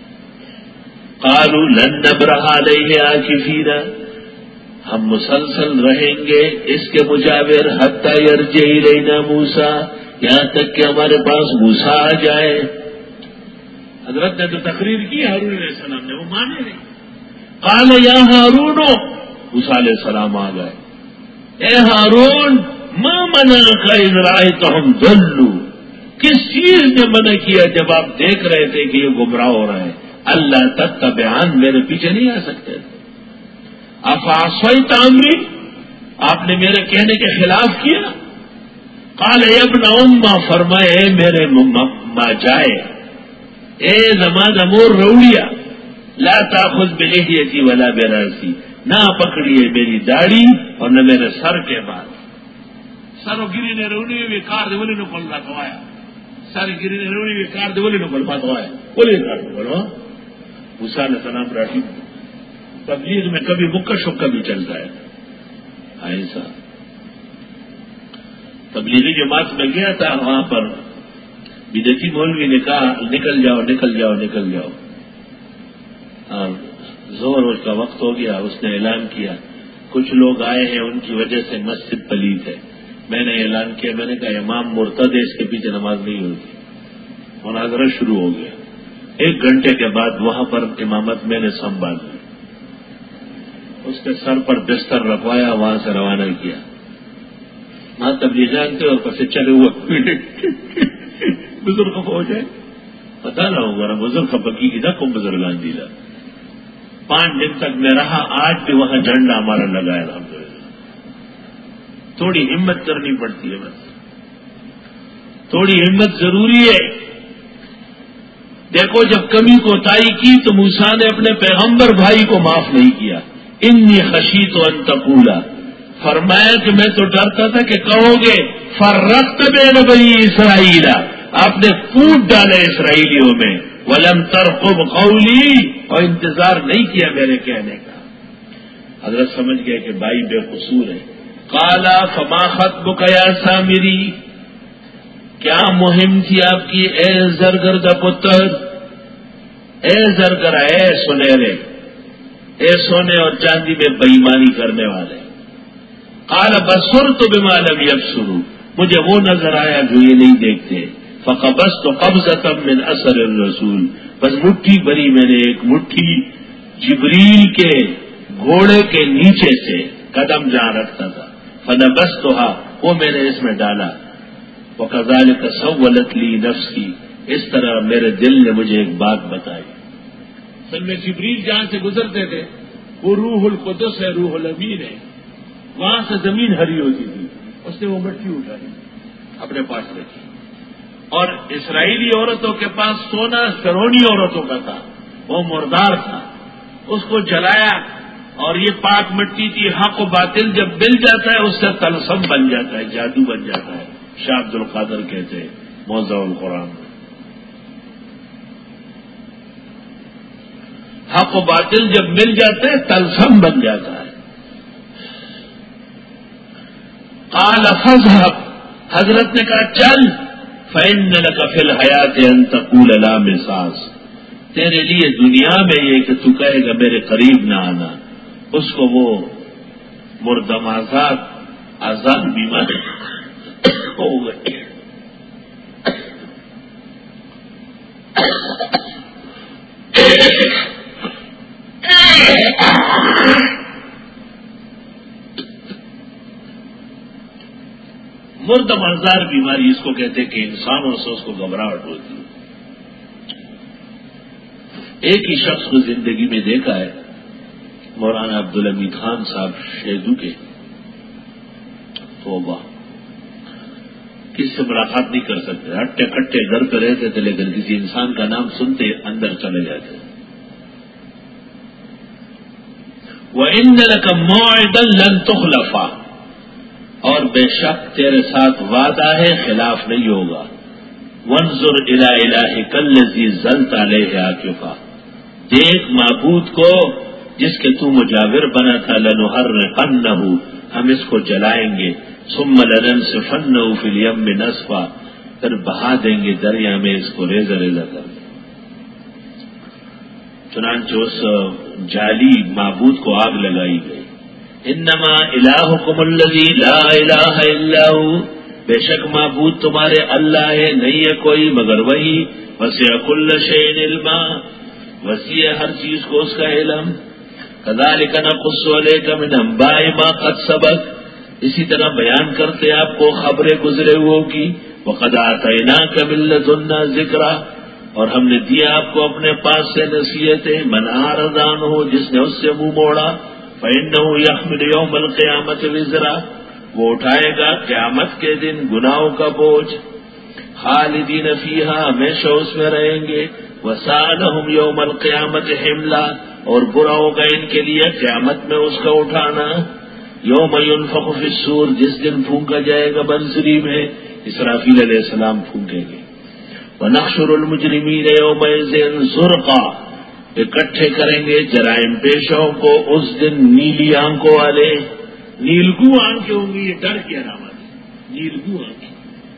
قالوا لن نبرح علیہ عاکفین، ہم مسلسل رہیں گے اس کے مجاور. حتی یرجع الینا موسیٰ، یہاں تک کہ ہمارے پاس موسیٰ آ جائے. حضرت نے تو تقریر کی ہارون علیہ السلام نے، وہ مانے نہیں. قال یا ہارون، موسیٰ علیہ السلام آ گئے. اے ہارون، ما منعک اذ رأیتہم ضلوا، کس چیز نے منع کیا جب آپ دیکھ رہے تھے کہ یہ گمراہ ہو رہا ہے؟ اللہ تتبعن، میرے پیچھے نہیں آ سکتے. افعصیت امری، آپ نے میرے کہنے کے خلاف کیا. قال اے ابن امہ، فرمائے اے میرے ماں جائے، اے زمان امور روڑیا، لا تاخذ بلحیتی ولا براسی، نہ پکڑیے میری داڑھی اور نہ میرے سر کے بال. سر گری نے روڑی ہوئی کار دے بولے نو کل رکھوایا، سر گری نے روڑی ہوئی کار دے بولے نو کل باتوایا، بولے کار دے بولو. موسیٰ علیہ السلام راٹھی تبلیغ میں کبھی مکہ شکا بھی چلتا ہے. ایسا تبلیغی جماعت میں گیا تھا، وہاں پر بدعتی مولوی نے کہا نکل جاؤ نکل جاؤ نکل جاؤ. اور زور روز کا وقت ہو گیا، اس نے اعلان کیا کچھ لوگ آئے ہیں ان کی وجہ سے مسجد پلید ہے. میں نے اعلان کیا، میں نے کہا امام مرتد ہے، اس کے پیچھے نماز نہیں ہوگی. مناظرہ شروع ہو گیا. 1 گھنٹے کے بعد وہاں پر امامت میں نے سنبھال لی، اس کے سر پر بستر رکھوایا، وہاں سے روانہ کیا. وہاں تبلیغیان تھے اور پسے چلے ہوئے بزرگ ہو جائے پتا نہ ہوگا نا بزرگ پکی کی تھا کم بزرگان دیلا. 5 دن تک میں رہا، آج بھی وہاں جھنڈا ہمارا لگا ہے. الحمدللہ تھوڑی ہمت کرنی پڑتی ہے، بس تھوڑی ہمت ضروری ہے. دیکھو جب کمی کوتاہی کی تو موسیٰ نے اپنے پیغمبر بھائی کو معاف نہیں کیا. انی خشیت ان تقولا، فرمایا کہ میں تو ڈرتا تھا کہ کہو گے فرقت بین بنی اسرائیل، آپ نے پھوٹ ڈالے اسرائیلیوں میں. ولم ترقب قولی، اور انتظار نہیں کیا میرے کہنے کا. حضرت سمجھ گئے کہ بھائی بے قصور ہے. قالا فما خطبک یا سامری، کیا مہم تھی آپ کی اے زرگر دا پتر، اے زرگر، اے سنہرے. اے سونے اور چاندی میں بےایمانی کرنے والے، قال بصرت بما لم يبصروا، مجھے وہ نظر آیا جو یہ نہیں دیکھتے، فقبضت قبضة من اثر الرسول، بس مٹھی بری میں نے ایک مٹھی جبریل کے گھوڑے کے نیچے سے قدم جہاں رکھتا تھا، فنبذتها، وہ میں نے اس میں ڈالا، وكذلك سولت لي نفسي، اس طرح میرے دل نے مجھے ایک بات بتائی۔ اصل میں جبریل جہاں سے گزرتے تھے وہ روح القدس ہے، روح الامین ہے، وہاں سے زمین ہری ہوتی تھی، اس نے وہ مٹی اٹھائی اپنے پاس رکھی، اور اسرائیلی عورتوں کے پاس سونا فرعونی عورتوں کا تھا، وہ مردار تھا، اس کو جلایا، اور یہ پاک مٹی تھی، حق و باطل جب مل جاتا ہے اس سے طلسم بن جاتا ہے، جادو بن جاتا ہے، شاہ عبد القادر کہتے ہیں موضوع القرآن میں، حق و باطل جب مل جاتے ہیں طلسم بن جاتا ہے۔ قال فاذهب، حضرت نے کہا چل، فإن لك في الحیات ان تقول لا مساس، تیرے لیے دنیا میں یہ کہ تو کہے گا میرے قریب نہ آنا، اس کو وہ مردم آزاد بیمار ہو گئی۔ مردم آزار بیماری اس کو کہتے کہ انسانوں سے اس کو گھبراہٹ ہوتی ہے۔ ایک ہی شخص کو زندگی میں دیکھا ہے، مولانا عبدالحمید خان صاحب شیدو کے، توبہ، کسی سے ملاقات نہیں کر سکتے، ہٹے کٹے گھر پہ رہتے تھے، لیکن کسی انسان کا نام سنتے اندر چلے جاتے۔ وَإِنَّ لَكَ مَوْعِدًا لَن تُخْلَفَ، اور بے شک تیرے ساتھ وعدہ ہے خلاف نہیں ہوگا۔ وانظر الی الہک الذی ظلت علیہ عاکفا، دیکھ معبود کو جس کے تو مجاور بنا تھا، لنحرقنہ، ہم اس کو جلائیں گے، ثم لننسفنہ فی الیم نسفا، پھر بہا دیں گے دریا میں اس کو ریزہ ریزہ کر کے۔ چنانچہ اس جعلی معبود کو آگ لگائی گئی۔ انما الہکم الذی لا الہ الا ہو، بے شک معبود تمہارے اللہ ہے، نہیں ہے کوئی مگر وہی، وسع کل شیء علما، وسیع ہر چیز کو اس کا علم۔ کذالک نقص علیک من انباء ما قد سبق، اسی طرح بیان کرتے آپ کو خبریں گزرے ہوئے کی۔ وقد آتیناک من لدنا ذکرا، اور ہم نے دیا آپ کو اپنے پاس سے نصیحتیں، من اعرض عنہ، جس نے اس سے منہ موڑا، فإنہ یحمل یوم القیامت وزرا، وہ اٹھائے گا قیامت کے دن گناہوں کا بوجھ، خالدین فیہا، ہمیشہ اس میں رہیں گے، وسالہم یوم القیامت حملا، اور برا ہوگا ان کے لیے قیامت میں اس کا اٹھانا۔ یوم ینفخ فی الصور، جس دن پھونکا جائے گا منصری میں، اسرافیل علیہ السلام پھونکیں گے۔ ونحشر المجرمین یومئذ زرقا، اکٹھے کریں گے جرائم پیشوں کو اس دن نیلی آنکھوں والے، نیلگو آنکھیں ہوں گی، یہ ڈر کی علامت ہے، نیلگو آنکھیں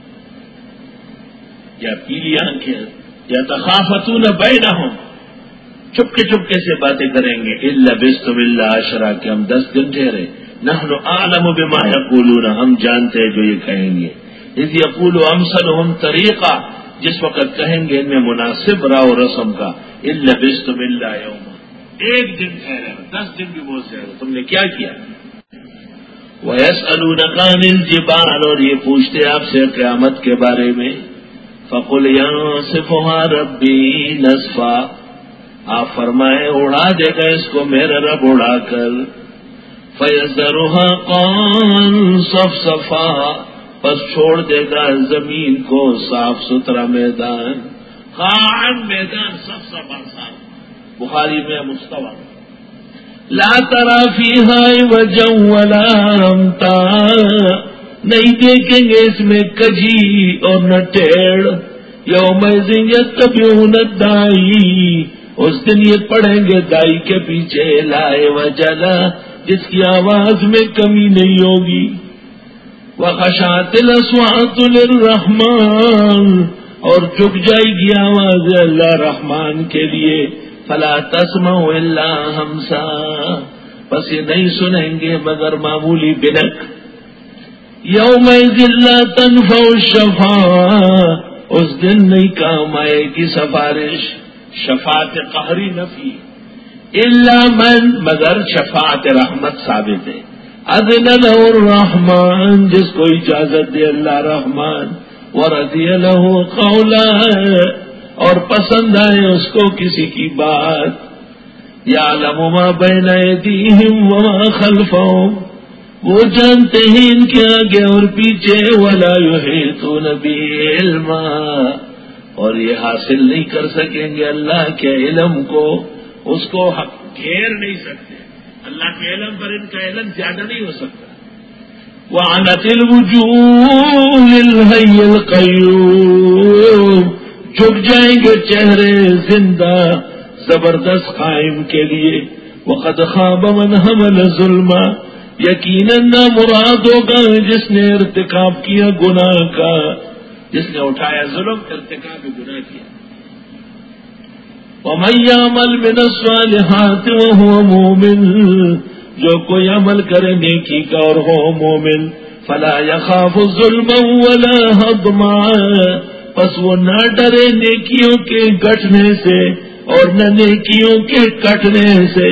یا پیلی آنکھیں، یا تخافتون بینہم، چپکے سے باتیں کریں گے، الا لبثتم الا عشرا، کہ ہم 10 دن ٹھہرے، نحن اعلم بما یقولون، ہم جانتے ہیں جو یہ کہیں گے، اذ یقول امثلهم طریقہ، جس وقت کہیں گے ان میں مناسب راہ و رسم کا، الا لبثتم الا یوما، ایک دن ٹھہرے، 10 دن بھی بہت سے ہے، تم نے کیا کیا؟ وَيَسْأَلُونَكَ عَنِ الْجِبَالِ، اور یہ پوچھتے آپ سے قیامت کے بارے میں، فَقُلْ يَنسِفُهَا رَبِّي نَسْفًا، آپ فرمائے اڑا دے گا اس کو میرا رب اڑا کر، فَيَذَرُهَا قَاعًا صَفْصَفًا، پس چھوڑ دے گا زمین کو صاف ستھرا میدان، قاعًا میدان، صفصفا صاف، بخاری میں مستوى، لا ترى فيها عوجا ولا امتا، نہیں دیکھیں گے اس میں کجی اور نہ ٹیڑھ، یومئذ یتبعون الداعی، اس دن یہ پڑھیں گے دائی کے پیچھے، لا عوج لہ، جس کی آواز میں کمی نہیں ہوگی، وخشعت الاصوات للرحمن، اور جھک جائے گی آواز اللہ رحمان کے لیے، فلا تسمعوا الا ہمسا، بس یہ نہیں سنیں گے مگر معمولی بنک. یومئذ لا تنفع الشفاعة، اس دن نہیں کام آئے گی سفارش، شفاعت قہری نفی، الا من، مگر شفاعت رحمت ثابت ہے. اذن له الرحمن، جس کو اجازت دے اللہ رحمان، ورضی له قولا، اور پسند آئے اس کو کسی کی بات. یعلم ما بین ایدیہم وما خلفہم، وہ جانتے ہیں ان کے آگے اور پیچھے. ولا یحیطون بہ علما، اور یہ حاصل نہیں کر سکیں گے اللہ کے علم کو، اس کو گھیر نہیں سکتے. اللہ کے علم پر ان کا علم زیادہ نہیں ہو سکتا. وعنت الوجوہ للحی القیوم، جھک جائیں گے چہرے زندہ زبردست قائم کے لیے. وقد خاب من حمل ظلما، یقیناً نہ مراد ہوگا جس نے ارتکاب کیا گناہ کا، جس نے اٹھایا ظلم، ارتکاب گناہ کیا. ومن یعمل من الصالحات وهو مؤمن، جو کوئی عمل کرے نیکی کا اور ہو مومن. فلا يخاف ظلما ولا هضما، پس وہ نہ ڈرے نیکیوں کے گٹنے سے اور نہ نیکیوں کے کٹنے سے.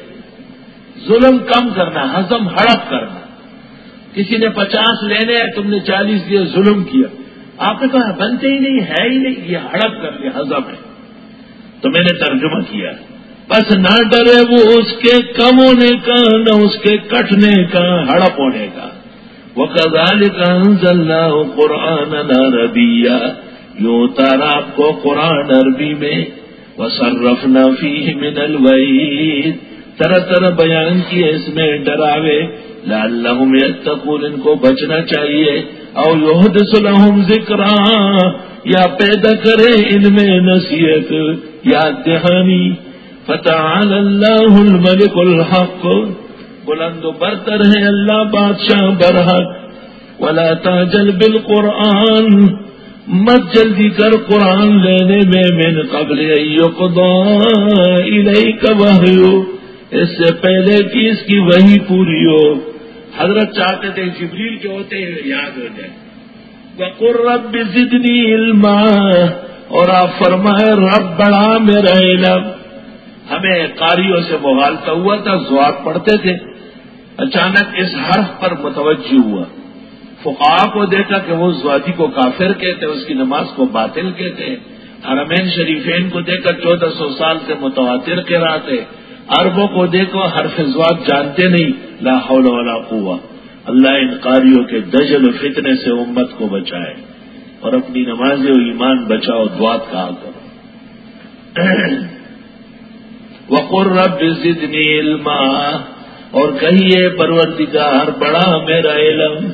ظلم کم کرنا، ہضم ہڑپ کرنا. کسی نے 50 لینے ہیں، تم نے 40 دیے، ظلم کیا. آپ نے کہا بنتے ہی نہیں، ہے ہی نہیں، یہ ہڑپ کر لیا، ہضم ہے. تو میں نے ترجمہ کیا، بس نہ ڈرے وہ اس کے کم ہونے کا، نہ اس کے کٹنے کا، ہڑپ ہونے کا. وَكَذَلِكَ أَنزَلْنَاهُ قُرْآنًا عَرَبِيًّا، یوں اتارا آپ کو قرآن عربی میں. وَصَرَّفْنَا فِيهِ مِنَ الْوَعِيدِ، طرح طرح بیان کیے اس میں ڈراوے. لَعَلَّهُمْ يَتَّقُونَ، ان کو بچنا چاہیے. او يُحْدِثُ لَهُمْ ذِكْرًا، یا پیدا کرے ان میں نصیحت، یاد دہانی. فَتَعَالَى اللَّهُ الْمَلِكُ الْحَقُّ، بلند و برتر ہے اللہ بادشاہ برحق. وَلَا تَعْجَلْ بِالْقُرْآنِ، مت جلدی کر قرآن لینے میں. من قبل ان يقضى إليك وحي، اس سے پہلے کہ اس کی وحی پوری ہو. حضرت چاہتے تھے جبریل کے ہوتے ہیں یاد ہو جائے. وَقُلْ رَبِّ زِدْنِي عِلْمًا، اور آپ فرمائے رب بڑھا میرا علم. ہمیں قاریوں سے مغالطہ ہوا تھا، زوات پڑھتے تھے، اچانک اس حرف پر متوجہ ہوا. فقہاء کو دیکھا کہ وہ زوادی کو کافر کہتے، اس کی نماز کو باطل کہتے. حرمین شریفین کو دیکھا 1400 سال سے متواتر قرات ہے. عربوں کو دیکھو حرف زواد جانتے نہیں. لا حول ولا قوہ. اللہ ان قاریوں کے دجل و فتنے سے امت کو بچائے، اور اپنی نماز و ایمان بچاؤ، دعات کہا کرو. وَقُلْ رَبِّ زِدْنِي عِلْمًا، اور کہیے پروردگار بڑا میرا علم.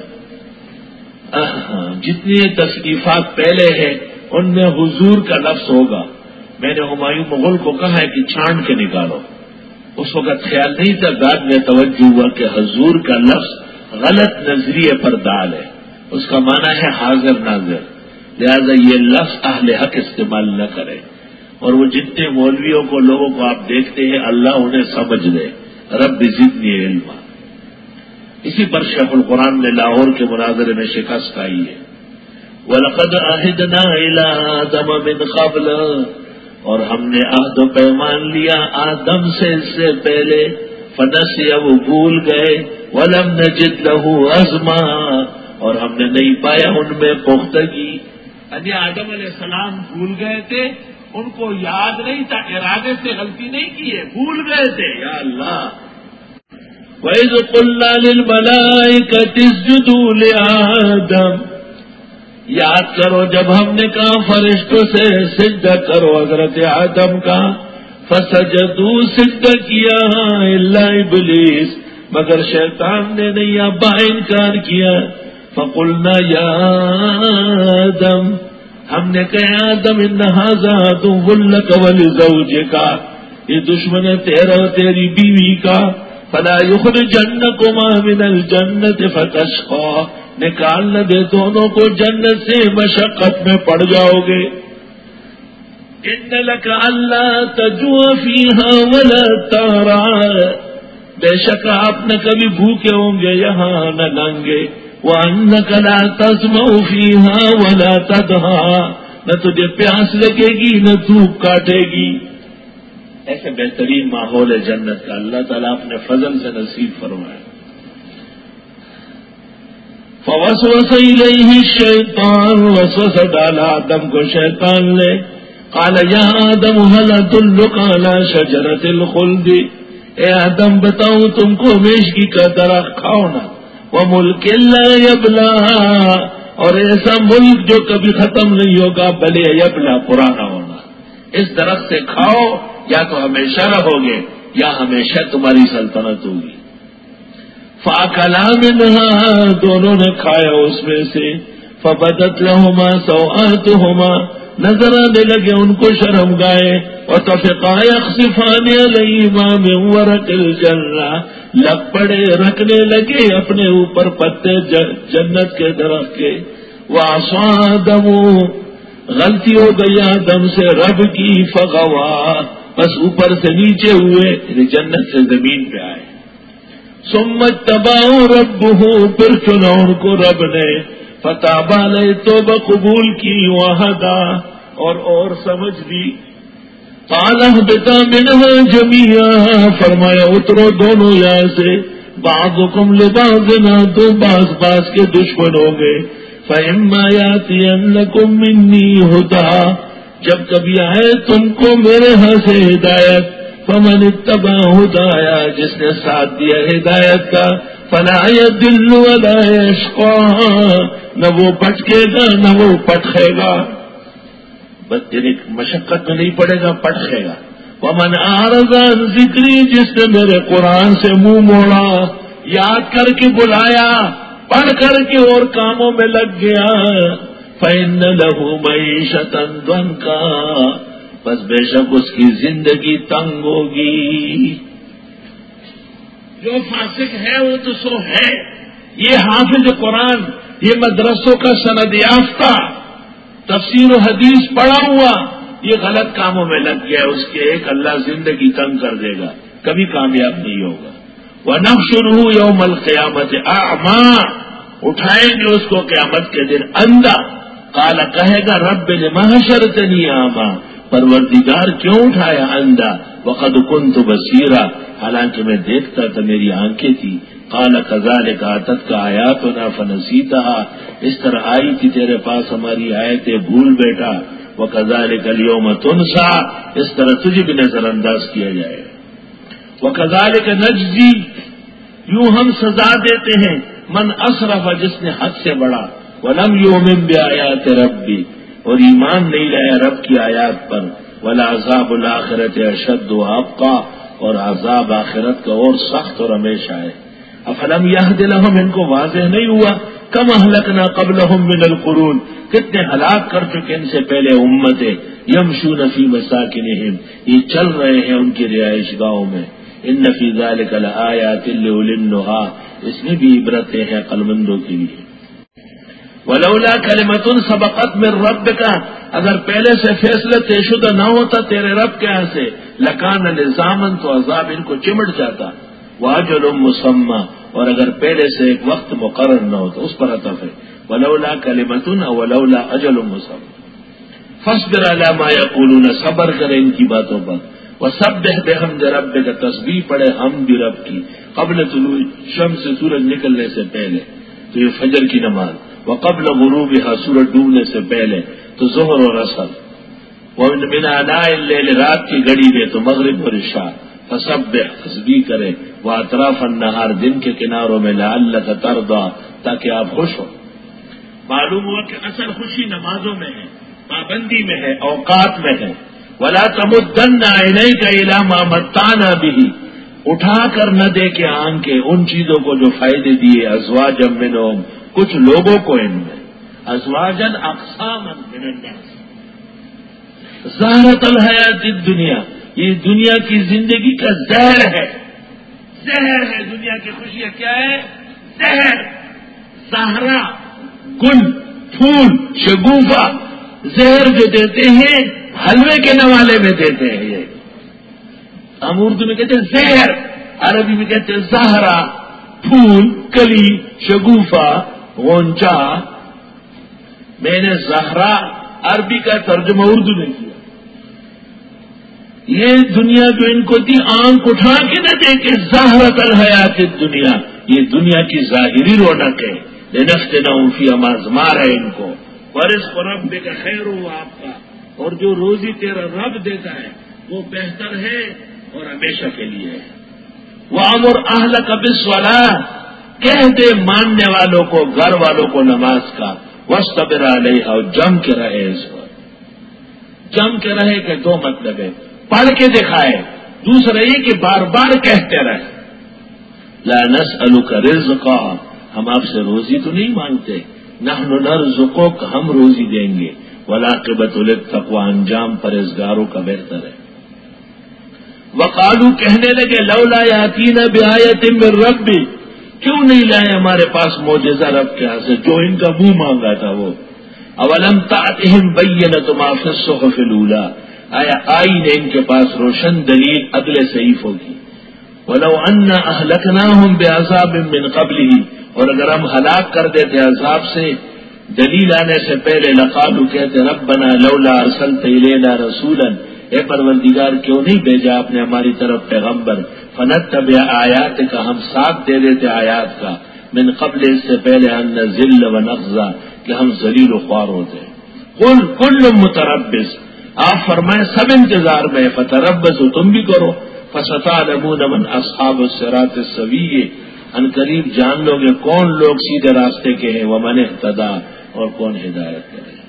جتنی تصنیفات پہلے ہیں ان میں حضور کا لفظ ہوگا. میں نے ہمایوں مغل کو کہا ہے کہ چھانٹ کے نکالو. اس وقت خیال نہیں تھا، بعد میں توجہ ہوا کہ حضور کا لفظ غلط نظریے پر دال ہے، اس کا معنی ہے حاضر ناظر. لہذا یہ لفظ اہل حق استعمال نہ کرے. اور وہ جتنے مولویوں کو لوگوں کو آپ دیکھتے ہیں اللہ انہیں سمجھ دے. رب زدنی علما. اسی پر شیخ القرآن نے لاہور کے مناظرے میں شکست آئی ہے. وَلَقَدْ عَهِدْنَا إِلَىٰ آدَمَ مِنْ قَبْلُ، اور ہم نے عہد و پیمان لیا آدم سے اس سے پہلے. فنسیا، وہ بھول گئے. وَلَمْ نَجِدْ لَهُ عَزْمًا، اور ہم نے نہیں پایا ان میں پختگی. یعنی آدم علیہ السلام بھول گئے تھے، ان کو یاد نہیں تھا، ارادے سے غلطی نہیں کی ہے، بھول گئے تھے. یا اللہ. وَإِذْ قُلْنَا لِلْمَلَائِكَةِ اسْجُدُوا لِآدَمَ، یاد کرو جب ہم نے کہا فرشتوں سے سجدہ کرو حضرت آدم کا. فسجدوا، سجدہ کیا، الا ابلیس، مگر شیطان نے نہیں، ابا انکار کیا. فقلنا یا آدم، ہم نے کہا آدم ان ھذا عدو لک ولزوجک، یہ دشمن ہے تیرا اور تیری بیوی کا. فلا یخرجنکما من الجنت فتشقى، نکال نہ دے دونوں کو جنت سے، مشقت میں پڑ جاؤ گے. ان لک الا تجوع فیہا ولا تعری، بے شک آپ نہ کبھی بھوکے ہوں گے یہاں نہ ننگے، وانک لا تظمأ فیہا ولا تضحی، نہ تجھے پیاس لگے گی نہ دھوپ کاٹے گی. ایسے بہترین ماحول ہے جنت کا، اللہ تعالیٰ اپنے فضل سے نصیب فرمائے. فوسوس الیہ الشیطان، وسوسہ ڈالا آدم کو شیطان نے. قال یا آدم هل ادلک علی شجرۃ الخلد، اے آدم بتاؤں تم کو ہمیشگی کا درخت کھاؤ نا، وملک لا یبلا، اور ایسا ملک جو کبھی ختم نہیں ہوگا، بلے یبلا پرانا ہونا. اس درخت سے کھاؤ یا تو ہمیشہ رہو گے یا ہمیشہ تمہاری سلطنت ہوگی. فاکلا منها، دونوں نے کھایا اس میں سے. فبدت لهما سوآتهما، نظر آنے لگے ان کو شرم گائے. وطفقا یخصفان علیہما من ورق الجنہ، لگ پڑے رکھنے لگے اپنے اوپر پتے جنت کے درخت کے. وعصى آدم، غلطی ہو گئی آدم سے رب کی. فغوا، بس اوپر سے نیچے ہوئے، یعنی جنت سے زمین پہ آئے. ثم اتبعه ربه، پھر چنا ان کو رب نے. فتاب علیہ، توبہ قبول کی. وہدا، اور سمجھ دی. قال اهبطا منها جميعا، فرمایا اترو دونوں یہاں سے. بعضکم لبعض عدو، بعض کے دشمن ہوں گے. فإما يأتينكم مني هدى، جب کبھی آئے تم کو میرے ہاں سے ہدایت. فمن اتبع ہدایا، جس نے ساتھ دیا ہدایت کا. فلا يضل ولا يشقى، نہ وہ بھٹکے گا نہ وہ پٹخے گا. بس یعنی مشقت میں نہیں پڑے گا، پٹخے گا. ومن اعرض عن ذکری، جس نے میرے قرآن سے منہ موڑا، یاد کر کے بلایا، پڑھ کر کے اور کاموں میں لگ گیا. فإن له معیشۃ ضنکا، بس بے شک اس کی زندگی تنگ ہوگی. جو فاسق ہے وہ تو سو ہے. یہ حافظ قرآن، یہ مدرسوں کا سند یافتہ، تفسیر و حدیث پڑھا ہوا، یہ غلط کاموں میں لگ گیا، اس کے ایک اللہ زندگی تنگ کر دے گا، کبھی کامیاب نہیں ہوگا. وَنَحْشُرُهُ يَوْمَ الْقِيَامَةِ أَعْمَىٰ، اٹھائیں گے اس کو قیامت کے دن اندھا. قال، کہے گا رب لما حشرتنی اعمیٰ، پروردگار کیوں اٹھایا اندھا. وقد كنت بصیرا، حالانکہ میں دیکھتا تھا، میری آنکھیں تھی. قال كذلك اتتك آیاتنا فنسیتها، اس طرح آئی تھی تیرے پاس ہماری آیتیں، بھول بیٹا. وكذلك اليوم تنسى، اس طرح تجھے بھی نظر انداز کیا جائے. وكذلك نجزی، یوں ہم سزا دیتے ہیں. من اسرف، جس نے حد سے بڑھا. ولم یؤمن بآیات ربی، اور ایمان نہیں لایا رب کی آیات پر. ولعذاب الآخرۃ اشد وابقى، اور عذاب آخرت کا اور سخت اور ہمیشہ ہے. افلم یہد لہم، ان کو واضح نہیں ہوا. کم اہلکنا قبلہم من القرون، کتنے ہلاک کر چکے ان سے پہلے امتیں. یمشون فی مساکنہم، یہ چل رہے ہیں ان کی رہائش گاہوں میں. ان فی ذلک لآیات لأولی النہی، اس میں بھی عبرتیں ہیں عقلمندوں کے لیے. ولولا کلمۃ سبقت من ربک، اگر پہلے سے فیصلہ طے شدہ نہ ہوتا تیرے رب کے ہاں سے، لکان لزاما، تو عذاب ان کو چمٹ جاتا. واجل مسمى، اور اگر پہلے سے ایک وقت مقرر نہ ہوتا، اس پر عطف ہے. ولولا کلمۃ او ولولا اجل مسمى. فاصبر علی ما یقولون، صبر کرے ان کی باتوں پر. وسبح بحمد ربک، تسبیح پڑھے حمد رب کی. قبل طلوع شمس، سورج نکلنے سے پہلے تو یہ فجر کی نماز. وقبل غروبها، سورج ڈوبنے سے پہلے تو ظہر اور عصر. ومن آناء اللیل، رات کی گھڑی میں تو مغرب اور عشاء. فسبح، تسبیح کرے. واطراف النہار، دن کے کناروں میں. لعلک ترضی، تاکہ آپ خوش ہو. معلوم ہوا کہ اصل خوشی نمازوں میں ہے، پابندی میں ہے، اوقات میں ہے. ولا تمدن عینیک الی ما متعنا به، اٹھا کر نہ دے کے آنکھیں ان چیزوں کو جو فائدے دیے. ازواجا منہم، کچھ لوگوں کو ان میں. ازواجن اقساما من الناس. زہرۃ الحیات الدنیا، یہ دنیا کی زندگی کا زہر ہے. زہر ہے دنیا کی خوشیاں. کیا ہے؟ زہر. زہرا، گل، پھول، شگوفہ. زہر جو دیتے ہیں حلوے کے نوالے میں دیتے ہیں یہ. ہم اردو میں کہتے ہیں زہر، عربی میں کہتے ہیں زہرا، پھول، کلی، شگوفہ، غنچہ. میں نے زہرا عربی کا ترجمہ اردو میں کیا. یہ دنیا جو ان کو تھی آنکھ اٹھا کے نہ دیکھے زہرت الحیات دنیا، یہ دنیا کی ظاہری رونق ہے. لنفتنہم فیہا، آزما ہے ان کو. ورزق ربک خیر ہو آپ کا، اور جو روزی تیرا رب دیتا ہے وہ بہتر ہے اور ہمیشہ کے لیے ہے. وَأَمُرْ أَهْلَكَ بِالصَّلَاةِ، کہہ دے ماننے والوں کو، گھر والوں کو نماز کا. وَاصْطَبِرْ عَلَيْهَا، اور جم کے رہے اس پر. جم کے رہے کہ دو مطلب ہے، پڑھ کے دکھائے، دوسرا یہ کہ بار بار کہتے رہے. لَا نَسْأَلُكَ رِزْقًا، ہم آپ سے روزی تو نہیں مانگتے. نحن نرزقک، ہم روزی دیں گے. وَالْعَاقِبَةُ لِلتَّقْوَىٰ، انجام پرہیزگاروں کا بہتر ہے. وقالو، کہنے لگے لولا یاتینا بآیۃ من ربی، کیوں نہیں لائے ہمارے پاس معجزہ رب کے ہاں سے جو ان کا منہ مانگا تھا وہ. اولم تأتہم بینۃ ما فی الصحف الاولی، آیا آئی نے ان کے پاس روشن دلیل اگلے صحیفوں کی. ولو انا اہلکناہم بعذاب من قبلہ، اور اگر ہم ہلاک کر دیتے عذاب سے دلیل آنے سے پہلے، لقالو، کہتے ربنا لولا ارسلت الینا رسولا، اے پروردگار کیوں نہیں بھیجا آپ نے ہماری طرف پیغمبر. فنتبع آیاتک، ہم ساتھ دے دیتے آیات کا. من قبل، اس سے پہلے، ان نذل ونخزا، کہ ہم ذلیل و خوار ہوتے. قل کل متربص، آپ فرمائیں سب انتظار میں. فتربصوا، تم بھی کرو. فستعلمون من اصحاب الصراط السوی، ان قریب جان لو گے کون لوگ سیدھے راستے کے ہیں. ومن اہتدی، اور کون ہدایت کرے.